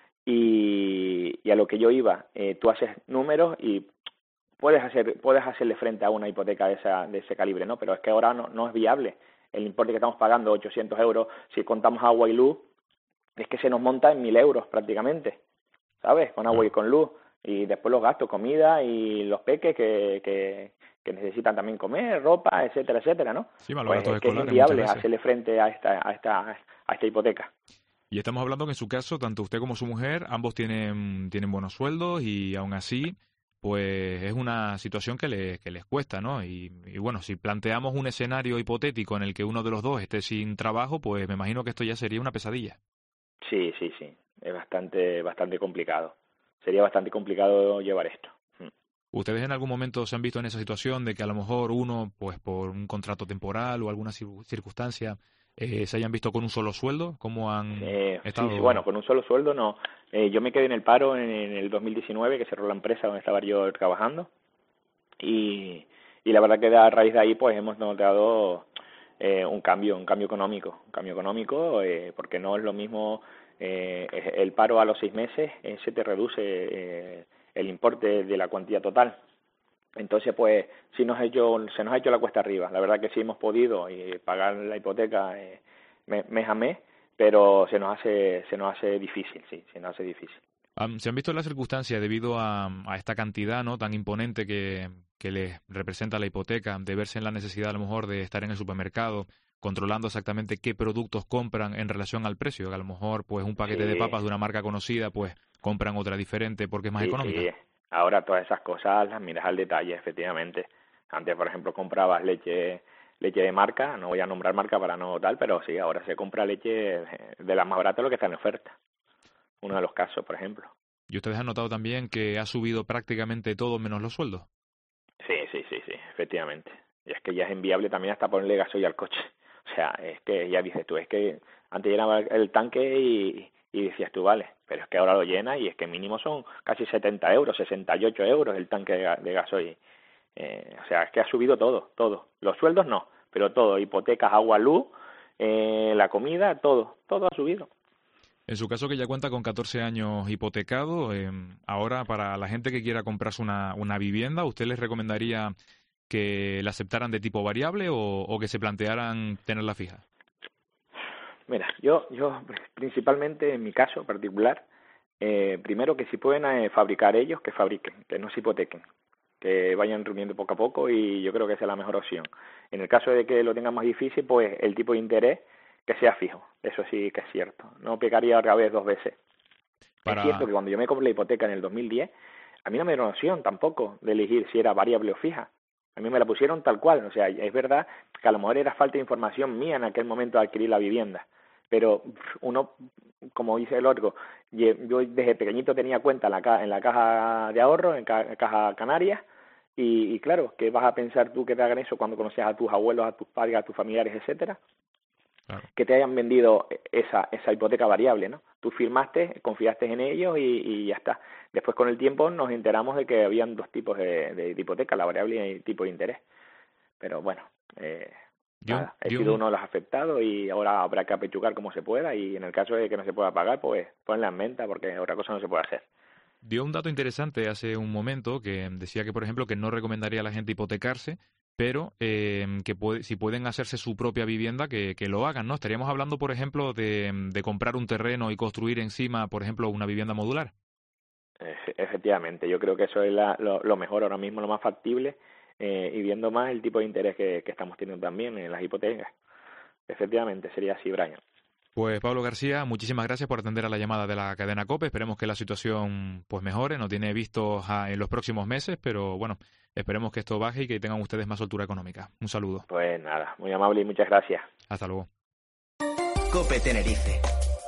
Y, y a lo que yo iba, eh, tú haces números y puedes hacer puedes hacerle frente a una hipoteca de esa de ese calibre, ¿no? Pero es que ahora no, no es viable. El importe que estamos pagando, ochocientos euros, si contamos agua y luz, es que se nos monta en mil euros prácticamente, ¿sabes? Con agua y con luz. Y después los gastos, comida y los peques que, que, que necesitan también comer, ropa, etcétera, etcétera, ¿no? Sí, más los pues gastos es que es escolares, inviable muchas veces. hacerle frente a esta, a esta, a esta hipoteca. Y estamos hablando que en su caso, tanto usted como su mujer, ambos tienen, tienen buenos sueldos y aún así, pues es una situación que, le, que les cuesta, ¿no? Y, y bueno, si planteamos un escenario hipotético en el que uno de los dos esté sin trabajo, pues me imagino que esto ya sería una pesadilla. Sí, sí, sí. Es bastante, bastante complicado. Sería bastante complicado llevar esto. ¿Ustedes en algún momento se han visto en esa situación de que a lo mejor uno, pues por un contrato temporal o alguna circunstancia, eh, se hayan visto con un solo sueldo? ¿Cómo han eh, estado? Sí, sí, bueno, con un solo sueldo no. Eh, yo me quedé en el paro en, en el dos mil diecinueve, que cerró la empresa donde estaba yo trabajando. Y, y la verdad que a raíz de ahí pues hemos notado eh, un cambio, un cambio económico. Un cambio económico eh, porque no es lo mismo eh, el paro a los seis meses, eh, se te reduce eh, el importe de la cuantía total. Entonces, pues, sí nos ha hecho, se nos ha hecho la cuesta arriba. La verdad que sí hemos podido eh, pagar la hipoteca eh, mes a mes, pero se nos hace se nos hace difícil, sí, se nos hace difícil. Um, ¿Se han visto las circunstancias debido a, a esta cantidad, ¿no?, tan imponente que, que les representa la hipoteca, de verse en la necesidad a lo mejor de estar en el supermercado controlando exactamente qué productos compran en relación al precio? Que a lo mejor pues un paquete Sí. de papas de una marca conocida pues compran otra diferente porque es más Sí, económica. sí. Ahora todas esas cosas las miras al detalle, efectivamente. Antes, por ejemplo, comprabas leche leche de marca, no voy a nombrar marca para no tal, pero sí, ahora se compra leche de la más barata, lo que está en oferta. Uno de los casos, por ejemplo. ¿Y ustedes han notado también que ha subido prácticamente todo menos los sueldos? Sí, sí, sí, sí, efectivamente. Y es que ya es inviable también hasta ponerle gasoil al coche. O sea, es que ya dices tú, es que antes llenaba el tanque y, y decías tú, vale, pero es que ahora lo llena y es que mínimo son casi setenta euros, sesenta y ocho euros el tanque de, de gasoil. Eh, o sea, es que ha subido todo, todo. Los sueldos no, pero todo, hipotecas, agua, luz, eh, la comida, todo, todo ha subido. En su caso, que ya cuenta con catorce años hipotecado, eh, ahora para la gente que quiera comprarse una, una vivienda, ¿usted les recomendaría que la aceptaran de tipo variable o, o que se plantearan tenerla fija? Mira, yo, yo principalmente en mi caso particular, eh, primero que si pueden eh, fabricar ellos, que fabriquen, que no se hipotequen, que vayan reuniendo poco a poco y yo creo que esa es la mejor opción. En el caso de que lo tengan más difícil, pues el tipo de interés que sea fijo, eso sí que es cierto, no pecaría otra vez dos veces. Para... Es cierto que cuando yo me compré la hipoteca en el dos mil diez, a mí no me dieron opción tampoco de elegir si era variable o fija. A mí me la pusieron tal cual, o sea, es verdad que a lo mejor era falta de información mía en aquel momento de adquirir la vivienda, pero uno, como dice el otro, yo desde pequeñito tenía cuenta en la, ca en la caja de ahorro, en ca caja canaria, y, y claro, ¿qué vas a pensar tú que te hagan eso cuando conocías a tus abuelos, a tus padres, a tus familiares, etcétera? Claro. Que te hayan vendido esa esa hipoteca variable, ¿no? Tú firmaste, confiaste en ellos y, y ya está. Después con el tiempo nos enteramos de que habían dos tipos de, de, de hipoteca, la variable y el tipo de interés. Pero bueno, eh, nada, he sido uno de los afectados y ahora habrá que apechugar como se pueda y en el caso de que no se pueda pagar, pues ponla en venta porque otra cosa no se puede hacer. Dio un dato interesante hace un momento que decía que, por ejemplo, que no recomendaría a la gente hipotecarse pero eh, que puede, si pueden hacerse su propia vivienda, que, que lo hagan, ¿no? Estaríamos hablando, por ejemplo, de, de comprar un terreno y construir encima, por ejemplo, una vivienda modular. Efectivamente, yo creo que eso es la, lo, lo mejor ahora mismo, lo más factible, eh, y viendo más el tipo de interés que, que estamos teniendo también en las hipotecas. Efectivamente, sería así, Brian. Pues Pablo García, muchísimas gracias por atender a la llamada de la cadena COPE. Esperemos que la situación pues mejore, no tiene visto en los próximos meses, pero bueno, esperemos que esto baje y que tengan ustedes más soltura económica. Un saludo. Pues nada, muy amable y muchas gracias. Hasta luego. COPE Tenerife.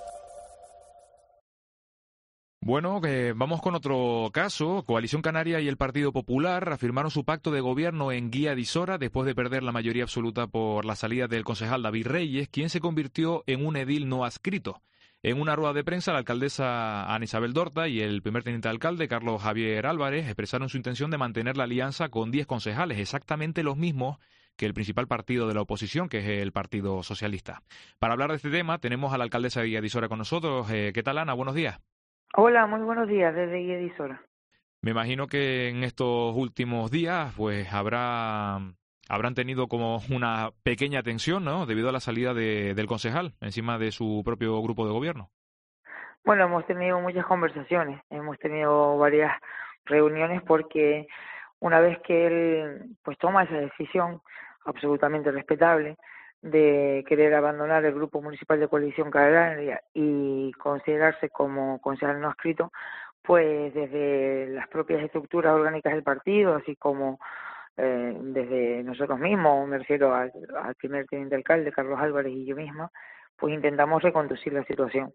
Bueno, eh, vamos con otro caso. Coalición Canaria y el Partido Popular afirmaron su pacto de gobierno en Guía de Isora después de perder la mayoría absoluta por la salida del concejal David Reyes, quien se convirtió en un edil no adscrito. En una rueda de prensa, la alcaldesa Ana Isabel Dorta y el primer teniente de alcalde, Carlos Javier Álvarez, expresaron su intención de mantener la alianza con diez concejales, exactamente los mismos que el principal partido de la oposición, que es el Partido Socialista. Para hablar de este tema, tenemos a la alcaldesa de Guía de Isora con nosotros. Eh, ¿Qué tal, Ana? Buenos días. Hola, muy buenos días desde Guía de Isora. Me imagino que en estos últimos días pues habrá habrán tenido como una pequeña tensión, ¿no? Debido a la salida de, del concejal encima de su propio grupo de gobierno. Bueno, hemos tenido muchas conversaciones, hemos tenido varias reuniones porque una vez que él pues toma esa decisión absolutamente respetable de querer abandonar el grupo municipal de Coalición Canaria y considerarse como concejal no adscrito, pues desde las propias estructuras orgánicas del partido, así como eh, desde nosotros mismos, me refiero al, al primer teniente alcalde, Carlos Álvarez, y yo misma, pues intentamos reconducir la situación.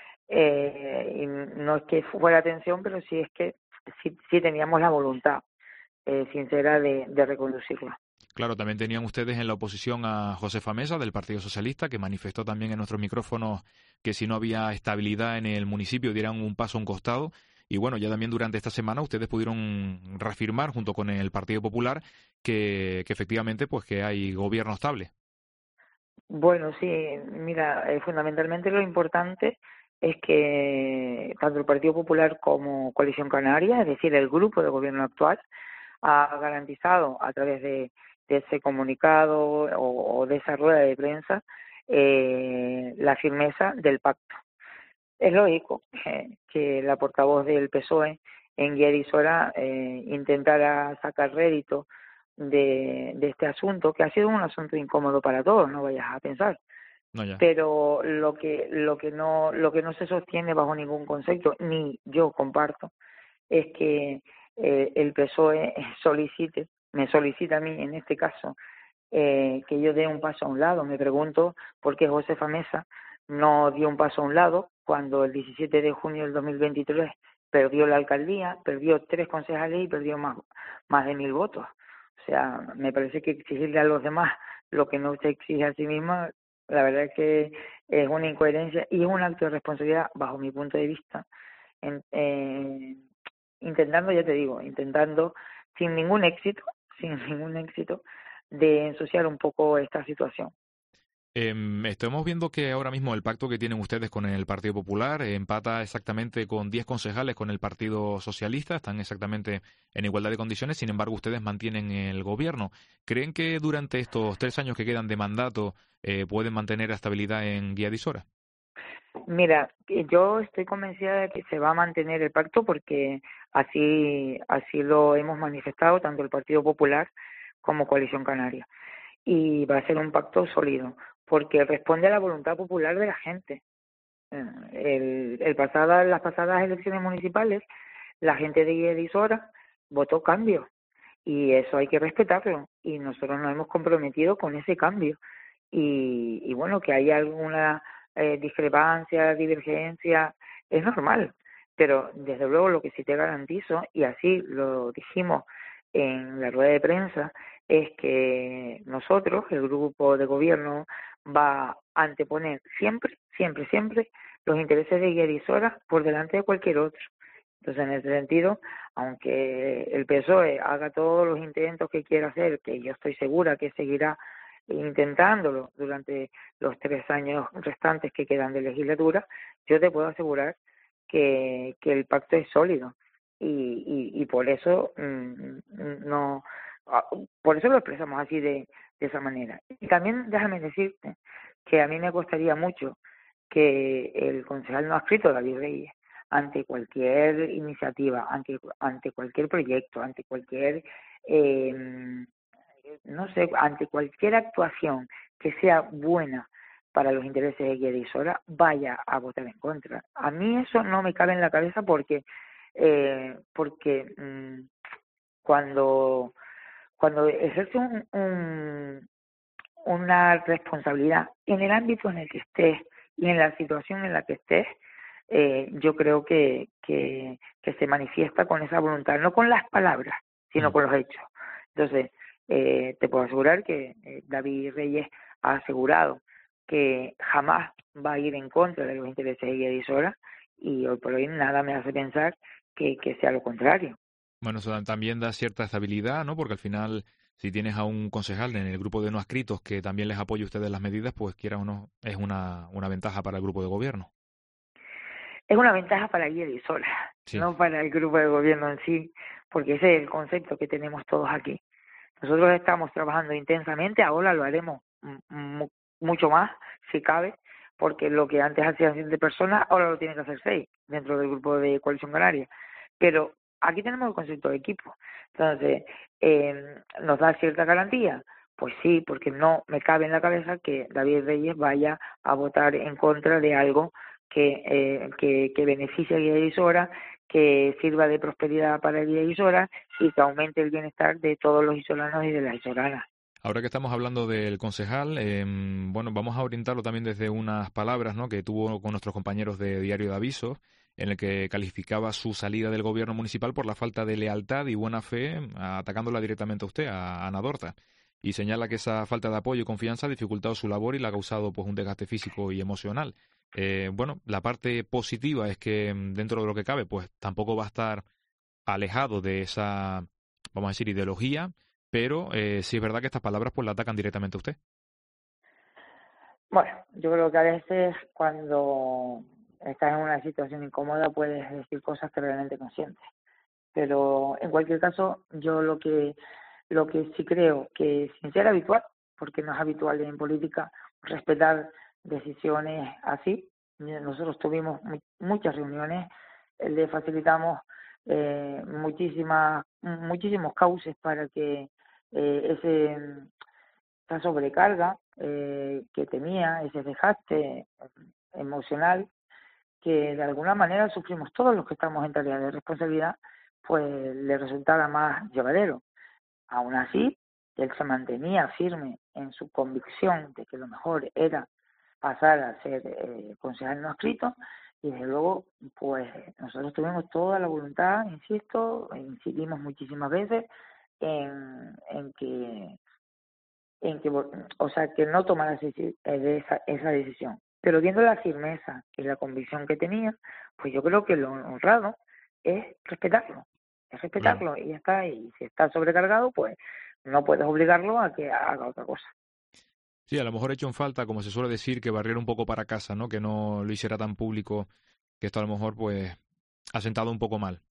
Eh, y no es que fuera tensión, pero sí es que sí, sí teníamos la voluntad eh, sincera de, de reconducirla. Claro, también tenían ustedes en la oposición a Josefa Mesa, del Partido Socialista, que manifestó también en nuestros micrófonos que si no había estabilidad en el municipio dieran un paso a un costado. Y bueno, ya también durante esta semana ustedes pudieron reafirmar junto con el Partido Popular que, que efectivamente pues que hay gobierno estable. Bueno, sí, mira, eh, fundamentalmente lo importante es que tanto el Partido Popular como Coalición Canaria, es decir, el grupo de gobierno actual, ha garantizado a través de de ese comunicado o, o de esa rueda de prensa eh, la firmeza del pacto. Es lógico que, que la portavoz del P S O E en Guía de Isora eh, intentara sacar rédito de, de este asunto, que ha sido un asunto incómodo para todos, no vayas a pensar. No, ya. Pero lo que lo que no lo que no se sostiene bajo ningún concepto, ni yo comparto, es que eh, el P S O E solicite me solicita a mí, en este caso, eh, que yo dé un paso a un lado. Me pregunto por qué Josefa Mesa no dio un paso a un lado cuando el diecisiete de junio del dos mil veintitrés perdió la alcaldía, perdió tres concejales y perdió más, más de mil votos. O sea, me parece que exigirle a los demás lo que no se exige a sí misma, la verdad es que es una incoherencia y es un acto de responsabilidad, bajo mi punto de vista, en, eh, intentando, ya te digo, intentando sin ningún éxito, sin ningún éxito, de ensuciar un poco esta situación. Eh, estamos viendo que ahora mismo el pacto que tienen ustedes con el Partido Popular eh, empata exactamente con diez concejales con el Partido Socialista, están exactamente en igualdad de condiciones, sin embargo ustedes mantienen el gobierno. ¿Creen que durante estos tres años que quedan de mandato eh, pueden mantener la estabilidad en Guía de Isora? Mira, yo estoy convencida de que se va a mantener el pacto porque así así lo hemos manifestado tanto el Partido Popular como Coalición Canaria. Y va a ser un pacto sólido porque responde a la voluntad popular de la gente. El, el pasada, las pasadas elecciones municipales, la gente de Guía de Isora votó cambio y eso hay que respetarlo y nosotros nos hemos comprometido con ese cambio. Y, y bueno, que haya alguna Eh, discrepancia, divergencia, es normal, pero desde luego lo que sí te garantizo, y así lo dijimos en la rueda de prensa, es que nosotros, el grupo de gobierno, va a anteponer siempre, siempre, siempre los intereses de Guía de Isora por delante de cualquier otro. Entonces, en ese sentido, aunque el P S O E haga todos los intentos que quiera hacer, que yo estoy segura que seguirá intentándolo durante los tres años restantes que quedan de legislatura, yo te puedo asegurar que, que el pacto es sólido y, y, y por eso mmm, no, por eso lo expresamos así de, de esa manera. Y también déjame decirte que a mí me costaría mucho que el concejal no adscrito David Reyes, ante cualquier iniciativa, ante, ante cualquier proyecto, ante cualquier, eh, no sé, ante cualquier actuación que sea buena para los intereses de Guía de Isora, vaya a votar en contra. A mí eso no me cabe en la cabeza porque, eh, porque mmm, cuando, cuando ejerce un, un, una responsabilidad en el ámbito en el que estés y en la situación en la que estés, eh, yo creo que, que, que se manifiesta con esa voluntad, no con las palabras, sino con los hechos. Entonces, eh, te puedo asegurar que eh, David Reyes ha asegurado que jamás va a ir en contra de los intereses de Guía de Isora, y hoy por hoy nada me hace pensar que, que sea lo contrario. Bueno, eso también da cierta estabilidad, ¿no? Porque al final, si tienes a un concejal en el grupo de no adscritos que también les apoya a ustedes las medidas, pues quiera o no, es una, una ventaja para el grupo de gobierno. Es una ventaja para Guía de Isora, sí, no para el grupo de gobierno en sí, porque ese es el concepto que tenemos todos aquí. Nosotros estamos trabajando intensamente, ahora lo haremos mucho más, si cabe, porque lo que antes hacían siete personas, ahora lo tienen que hacer seis dentro del grupo de Coalición Canaria. Pero aquí tenemos el concepto de equipo. Entonces, eh, ¿nos da cierta garantía? Pues sí, porque no me cabe en la cabeza que David Reyes vaya a votar en contra de algo que, eh, que, que beneficie a Guía de Isora, que sirva de prosperidad para Guía de Isora y que aumente el bienestar de todos los isolanos y de las isoranas. Ahora que estamos hablando del concejal, eh, bueno, vamos a orientarlo también desde unas palabras, ¿no?, que tuvo con nuestros compañeros de Diario de Avisos, en el que calificaba su salida del gobierno municipal por la falta de lealtad y buena fe, atacándola directamente a usted, a Ana Dorta, y señala que esa falta de apoyo y confianza ha dificultado su labor y le ha causado pues un desgaste físico y emocional. Eh, bueno, la parte positiva es que dentro de lo que cabe, pues tampoco va a estar alejado de esa, vamos a decir, ideología, pero eh, sí es verdad que estas palabras pues la atacan directamente a usted. Bueno, yo creo que a veces cuando estás en una situación incómoda puedes decir cosas que realmente no sientes. Pero en cualquier caso, yo lo que lo que sí creo que sin ser habitual, porque no es habitual en política respetar decisiones así. Nosotros tuvimos muchas reuniones, le facilitamos eh, muchísimas muchísimos cauces para que eh, ese esa sobrecarga eh, que tenía, ese desgaste emocional que de alguna manera sufrimos todos los que estamos en tareas de responsabilidad, pues le resultara más llevadero. Aún así, él se mantenía firme en su convicción de que lo mejor era pasar a ser eh, concejal no adscrito, y desde luego pues nosotros tuvimos toda la voluntad, insisto, e incidimos muchísimas veces en, en que en que o sea que no tomara esa, esa decisión. Pero viendo la firmeza y la convicción que tenía, pues yo creo que lo honrado es respetarlo, es respetarlo, claro. Y ya está. Y si está sobrecargado, pues no puedes obligarlo a que haga otra cosa. Sí, a lo mejor he hecho en falta, como se suele decir, que barriera un poco para casa, ¿no? Que no lo hiciera tan público, que esto a lo mejor pues ha sentado un poco mal.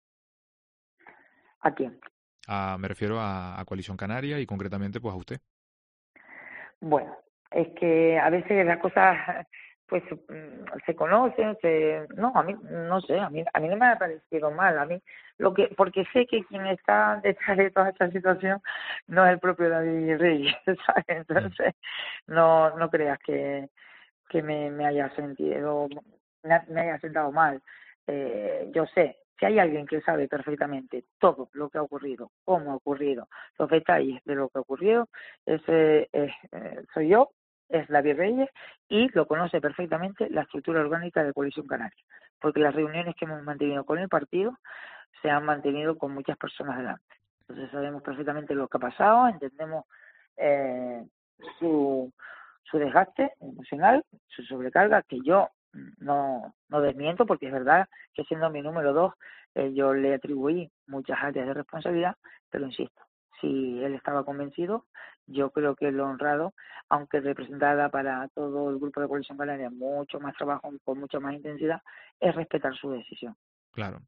¿A quién? A, me refiero a, a Coalición Canaria y concretamente pues a usted. Bueno, es que a veces las cosas pues se conocen, se no, a mí no sé, a mí a mí no me ha parecido mal, a mí lo que porque sé que quien está detrás de toda esta situación no es el propio David Reyes, ¿sabes? Entonces no no creas que que me, me haya sentido me, me haya sentado mal. Eh, yo sé, si hay alguien que sabe perfectamente todo lo que ha ocurrido, cómo ha ocurrido, los detalles de lo que ha ocurrido, ese es, eh, soy yo, es David Reyes, y lo conoce perfectamente la estructura orgánica de Coalición Canaria, porque las reuniones que hemos mantenido con el partido se han mantenido con muchas personas delante. Entonces sabemos perfectamente lo que ha pasado, entendemos eh, su, su desgaste emocional, su sobrecarga, que yo no no desmiento, porque es verdad que siendo mi número dos eh, yo le atribuí muchas áreas de responsabilidad, pero insisto, si él estaba convencido, yo creo que lo honrado, aunque representada para todo el grupo de Coalición Canaria mucho más trabajo, con mucha más intensidad, es respetar su decisión. Claro.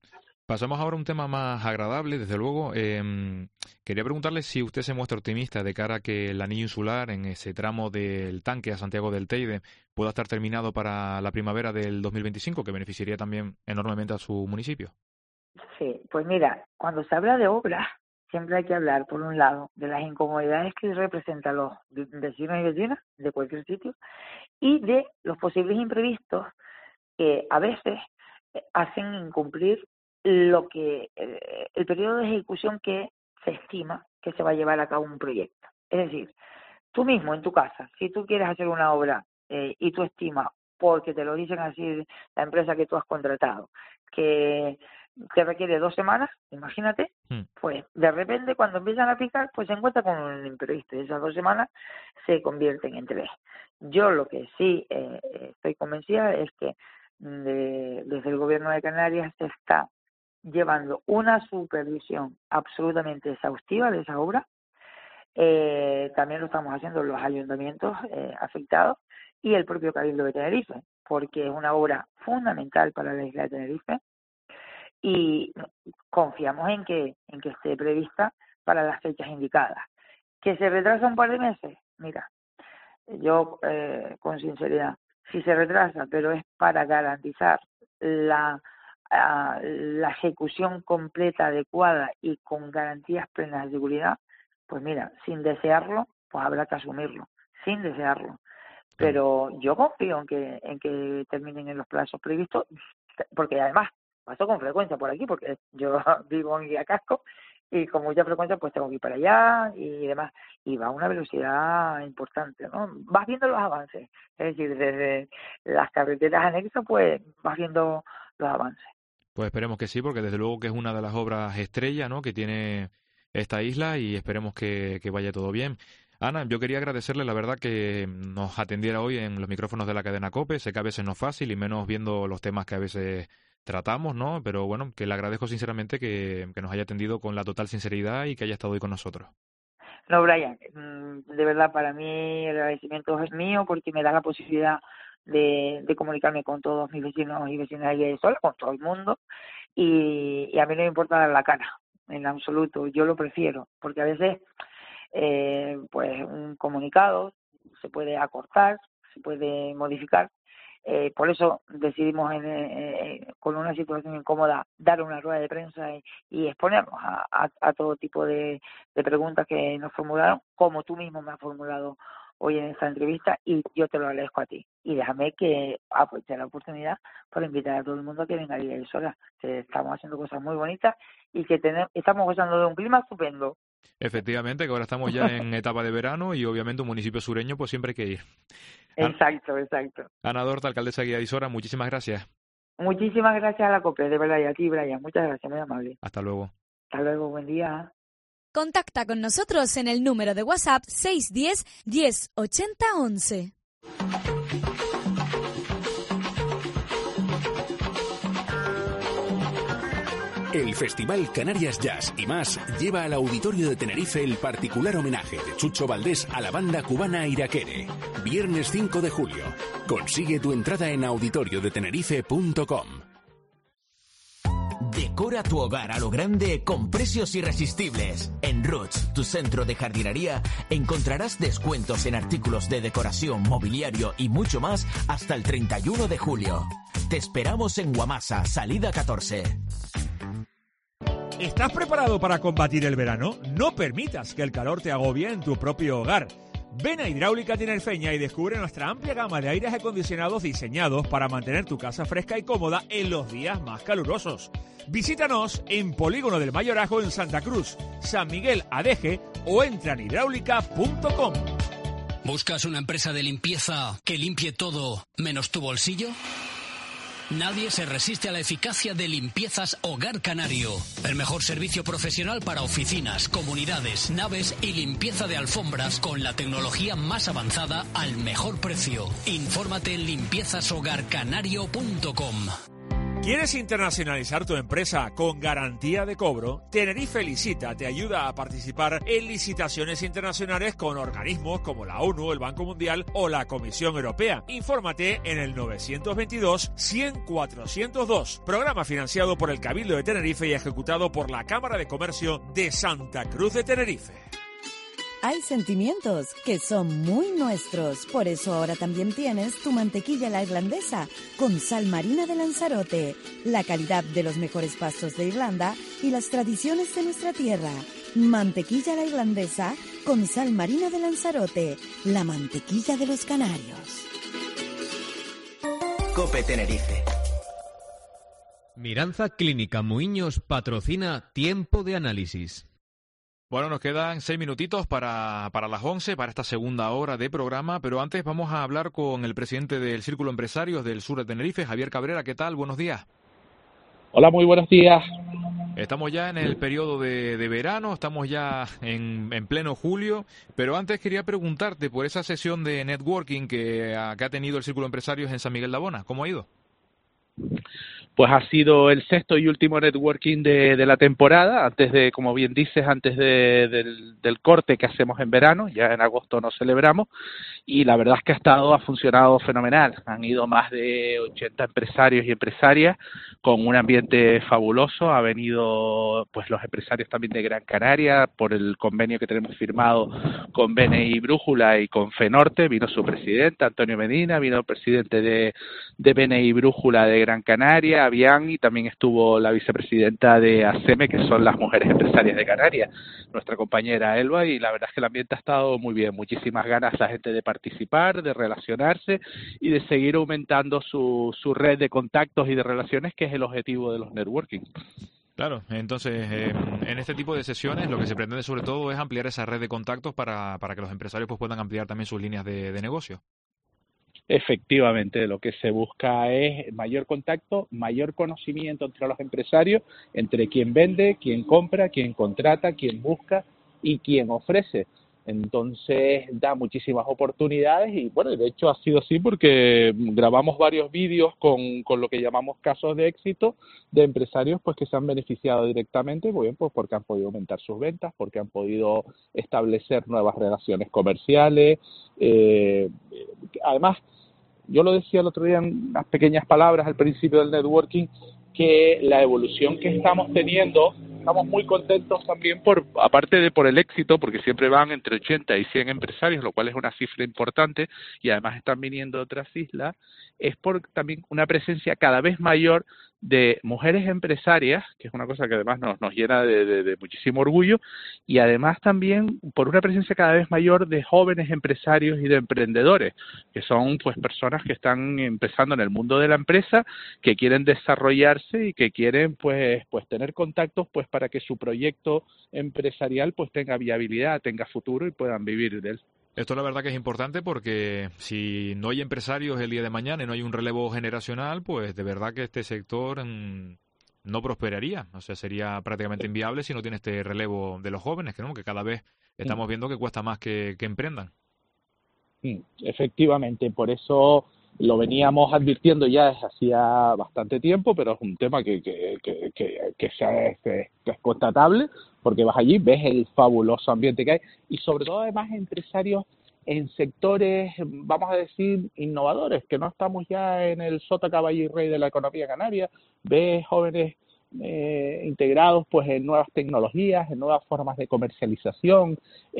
Pasamos ahora a un tema más agradable, desde luego. Eh, quería preguntarle si usted se muestra optimista de cara a que el anillo insular en ese tramo del Tanque a Santiago del Teide pueda estar terminado para la primavera del dos mil veinticinco, que beneficiaría también enormemente a su municipio. Sí, pues mira, cuando se habla de obras, siempre hay que hablar, por un lado, de las incomodidades que representan los vecinos y vecinas de cualquier sitio y de los posibles imprevistos que a veces hacen incumplir lo que eh, el periodo de ejecución que se estima que se va a llevar a cabo un proyecto. Es decir, tú mismo en tu casa, si tú quieres hacer una obra eh, y tú estimas, porque te lo dicen así la empresa que tú has contratado, que te requiere dos semanas, imagínate, mm. pues de repente cuando empiezan a picar, pues se encuentra con un imprevisto y esas dos semanas se convierten en tres. Yo lo que sí eh, estoy convencida es que de, desde el Gobierno de Canarias se está llevando una supervisión absolutamente exhaustiva de esa obra. Eh, también lo estamos haciendo los ayuntamientos eh, afectados y el propio Cabildo de Tenerife, porque es una obra fundamental para la isla de Tenerife y confiamos en que en que esté prevista para las fechas indicadas. ¿Que se retrasa un par de meses? Mira, yo eh, con sinceridad, si se retrasa, pero es para garantizar la a la ejecución completa, adecuada y con garantías plenas de seguridad, pues mira, sin desearlo, pues habrá que asumirlo, sin desearlo. Pero yo confío en que en que terminen en los plazos previstos, porque además paso con frecuencia por aquí, porque yo vivo en Guiacasco y con mucha frecuencia pues tengo que ir para allá y demás, y va a una velocidad importante, ¿no? Vas viendo los avances, es decir, desde las carreteras anexas pues vas viendo los avances. Pues esperemos que sí, porque desde luego que es una de las obras estrella, ¿no?, que tiene esta isla y esperemos que, que vaya todo bien. Ana, yo quería agradecerle, la verdad, que nos atendiera hoy en los micrófonos de la cadena COPE. Sé que a veces no es fácil y menos viendo los temas que a veces tratamos, ¿no? Pero bueno, que le agradezco sinceramente que, que nos haya atendido con la total sinceridad y que haya estado hoy con nosotros. No, Brian, de verdad para mí el agradecimiento es mío porque me da la posibilidad de, de comunicarme con todos mis vecinos y vecinas de Sol, con todo el mundo, y, y a mí no me importa dar la cara, en absoluto, yo lo prefiero, porque a veces eh, pues un comunicado se puede acortar, se puede modificar, eh, por eso decidimos en, eh, con una situación incómoda dar una rueda de prensa y, y exponernos a, a, a todo tipo de, de preguntas que nos formularon, como tú mismo me has formulado hoy en esta entrevista, y yo te lo agradezco a ti. Y déjame que aproveche la oportunidad para invitar a todo el mundo a que venga a Villa Sola, que estamos haciendo cosas muy bonitas y que tenemos, estamos gozando de un clima estupendo. Efectivamente, que ahora estamos ya en etapa de verano y obviamente un municipio sureño pues siempre hay que ir. Exacto, exacto. Ana Dorta, alcaldesa de Guía de Isora, muchísimas gracias. Muchísimas gracias a la COPE, de verdad, y a ti, Brian. Muchas gracias, muy amable. Hasta luego. Hasta luego, buen día. Contacta con nosotros en el número de WhatsApp seis uno cero, diez, ochenta, once. El Festival Canarias Jazz y más lleva al Auditorio de Tenerife el particular homenaje de Chucho Valdés a la banda cubana Iraquere. Viernes cinco de julio. Consigue tu entrada en auditorio de tenerife punto com. Decora tu hogar a lo grande con precios irresistibles. En Roots, tu centro de jardinería, encontrarás descuentos en artículos de decoración, mobiliario y mucho más hasta el treinta y uno de julio. Te esperamos en Guamasa, salida catorce. ¿Estás preparado para combatir el verano? No permitas que el calor te agobie en tu propio hogar. Ven a Hidráulica Tinerfeña y descubre nuestra amplia gama de aires acondicionados diseñados para mantener tu casa fresca y cómoda en los días más calurosos. Visítanos en Polígono del Mayorazgo en Santa Cruz, San Miguel Adeje o entra en hidráulica punto com. ¿Buscas una empresa de limpieza que limpie todo menos tu bolsillo? Nadie se resiste a la eficacia de Limpiezas Hogar Canario. El mejor servicio profesional para oficinas, comunidades, naves y limpieza de alfombras con la tecnología más avanzada al mejor precio. Infórmate en limpiezas hogar canario punto com. ¿Quieres internacionalizar tu empresa con garantía de cobro? Tenerife Licita te ayuda a participar en licitaciones internacionales con organismos como la ONU, el Banco Mundial o la Comisión Europea. Infórmate en el nueve dos dos, cien, cuatrocientos dos. Programa financiado por el Cabildo de Tenerife y ejecutado por la Cámara de Comercio de Santa Cruz de Tenerife. Hay sentimientos que son muy nuestros, por eso ahora también tienes tu mantequilla la irlandesa con sal marina de Lanzarote, la calidad de los mejores pastos de Irlanda y las tradiciones de nuestra tierra. Mantequilla la irlandesa con sal marina de Lanzarote, la mantequilla de los canarios. COPE Tenerife. Miranza Clínica Muiños patrocina Tiempo de Análisis. Bueno, nos quedan seis minutitos para, para las once, para esta segunda hora de programa, pero antes vamos a hablar con el presidente del Círculo Empresarios del Sur de Tenerife, Javier Cabrera. ¿Qué tal? Buenos días. Hola, muy buenos días. Estamos ya en el periodo de, de verano, estamos ya en, en pleno julio, pero antes quería preguntarte por esa sesión de networking que, que ha tenido el Círculo Empresarios en San Miguel de Abona. ¿Cómo ha ido? Pues ha sido el sexto y último networking de, de la temporada, antes de, como bien dices, antes de, del, del corte que hacemos en verano, ya en agosto no celebramos, y la verdad es que ha estado, ha funcionado fenomenal. Han ido más de ochenta empresarios y empresarias con un ambiente fabuloso. Ha venido pues los empresarios también de Gran Canaria por el convenio que tenemos firmado con B N I Brújula y con FENORTE. Vino su presidente, Antonio Medina, vino el presidente de, de B N I Brújula de Gran Canaria, Avian, y también estuvo la vicepresidenta de ASEME, que son las mujeres empresarias de Canarias, nuestra compañera Elba, y la verdad es que el ambiente ha estado muy bien, muchísimas ganas la gente de participar, de relacionarse y de seguir aumentando su, su red de contactos y de relaciones, que es el objetivo de los networking. Claro, entonces eh, en este tipo de sesiones lo que se pretende sobre todo es ampliar esa red de contactos para, para que los empresarios pues puedan ampliar también sus líneas de, de negocio. Efectivamente, lo que se busca es mayor contacto, mayor conocimiento entre los empresarios, entre quien vende, quien compra, quien contrata, quien busca y quien ofrece. Entonces da muchísimas oportunidades y bueno, de hecho ha sido así porque grabamos varios vídeos con, con lo que llamamos casos de éxito de empresarios pues que se han beneficiado directamente, muy bien, pues porque han podido aumentar sus ventas, porque han podido establecer nuevas relaciones comerciales. Eh, además, yo lo decía el otro día en unas pequeñas palabras al principio del networking, que la evolución que estamos teniendo, estamos muy contentos también por, aparte de por el éxito, porque siempre van entre ochenta y cien empresarios, lo cual es una cifra importante, y además están viniendo de otras islas, es por también una presencia cada vez mayor de mujeres empresarias, que es una cosa que además nos, nos llena de, de, de muchísimo orgullo, y además también por una presencia cada vez mayor de jóvenes empresarios y de emprendedores, que son pues personas que están empezando en el mundo de la empresa, que quieren desarrollarse y que quieren pues pues tener contactos pues para que su proyecto empresarial pues tenga viabilidad, tenga futuro y puedan vivir de él. Esto la verdad que es importante porque si no hay empresarios el día de mañana y no hay un relevo generacional, pues de verdad que este sector mmm, no prosperaría. O sea, sería prácticamente inviable si no tiene este relevo de los jóvenes, que no, que cada vez estamos viendo que cuesta más que, que emprendan. Sí, efectivamente, por eso lo veníamos advirtiendo ya desde hacía bastante tiempo, pero es un tema que, que, que, que, que, sea, que es constatable, porque vas allí, ves el fabuloso ambiente que hay, y sobre todo además empresarios en sectores, vamos a decir, innovadores, que no estamos ya en el sota, caballo y rey de la economía canaria, ves jóvenes eh, integrados pues en nuevas tecnologías, en nuevas formas de comercialización,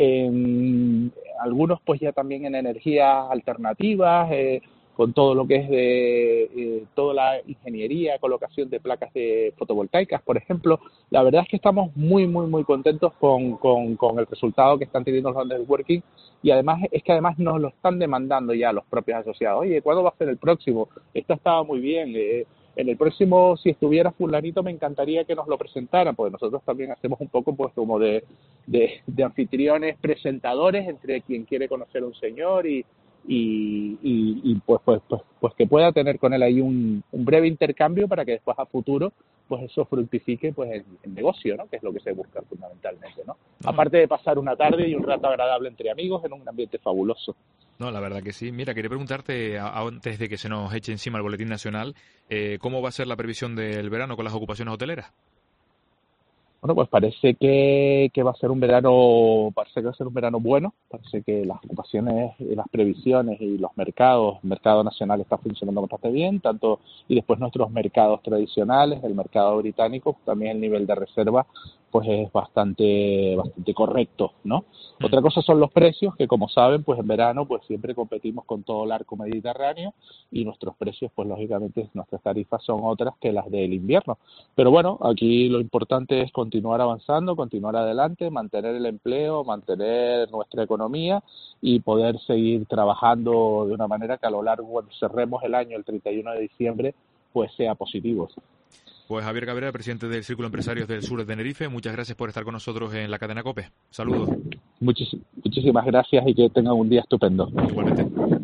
en algunos pues ya también en energías alternativas, eh, con todo lo que es de eh, toda la ingeniería, colocación de placas de fotovoltaicas, por ejemplo. La verdad es que estamos muy, muy, muy contentos con, con, con el resultado que están teniendo los networking, y además es que además nos lo están demandando ya los propios asociados. Oye, ¿cuándo va a ser el próximo? Esto estaba muy bien. Eh, en el próximo, si estuviera fulanito, me encantaría que nos lo presentaran, porque nosotros también hacemos un poco pues como de, de, de anfitriones, presentadores entre quien quiere conocer a un señor y Y, y, y pues, pues pues pues que pueda tener con él ahí un, un breve intercambio para que después a futuro pues eso fructifique pues el, el negocio, ¿no? Que es lo que se busca fundamentalmente, ¿no? Uh-huh. Aparte de pasar una tarde y un rato agradable entre amigos en un ambiente fabuloso. No, la verdad que sí. Mira, quería preguntarte, a, a, antes de que se nos eche encima el Boletín Nacional, eh, ¿cómo va a ser la previsión del verano con las ocupaciones hoteleras? Bueno, pues parece que, que va a ser un verano, parece que va a ser un verano bueno, parece que las ocupaciones, las previsiones y los mercados, el mercado nacional está funcionando bastante bien, tanto y después nuestros mercados tradicionales, el mercado británico, también el nivel de reserva pues es bastante bastante correcto, ¿no? Mm. Otra cosa son los precios, que como saben, pues en verano pues siempre competimos con todo el arco mediterráneo y nuestros precios, pues lógicamente nuestras tarifas son otras que las del invierno. Pero bueno, aquí lo importante es continuar avanzando, continuar adelante, mantener el empleo, mantener nuestra economía y poder seguir trabajando de una manera que a lo largo, cuando cerremos el año, el treinta y uno de diciembre, pues sea positivo. Pues Javier Cabrera, presidente del Círculo de Empresarios del Sur de Tenerife, muchas gracias por estar con nosotros en la cadena COPE. Saludos. Muchis- muchísimas gracias y que tengan un día estupendo. Igualmente.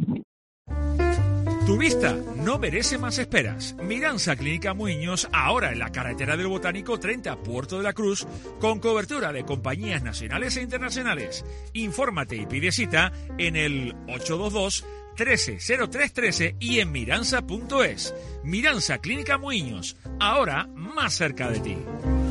Tu vista no merece más esperas. Miranza Clínica Muiños, ahora en la carretera del Botánico treinta, Puerto de la Cruz, con cobertura de compañías nacionales e internacionales. Infórmate y pide cita en el ocho dos dos, trece cero tres trece y en miranza punto es. Miranza Clínica Muiños, ahora más cerca de ti.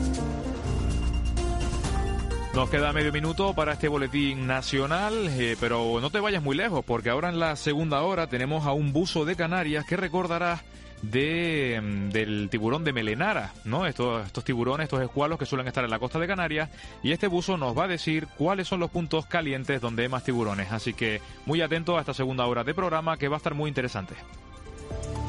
Nos queda medio minuto para este boletín nacional, eh, pero no te vayas muy lejos, porque ahora en la segunda hora tenemos a un buzo de Canarias que recordará de del tiburón de Melenara, ¿no? Estos, estos tiburones, estos escualos que suelen estar en la costa de Canarias, y este buzo nos va a decir cuáles son los puntos calientes donde hay más tiburones. Así que muy atento a esta segunda hora de programa, que va a estar muy interesante.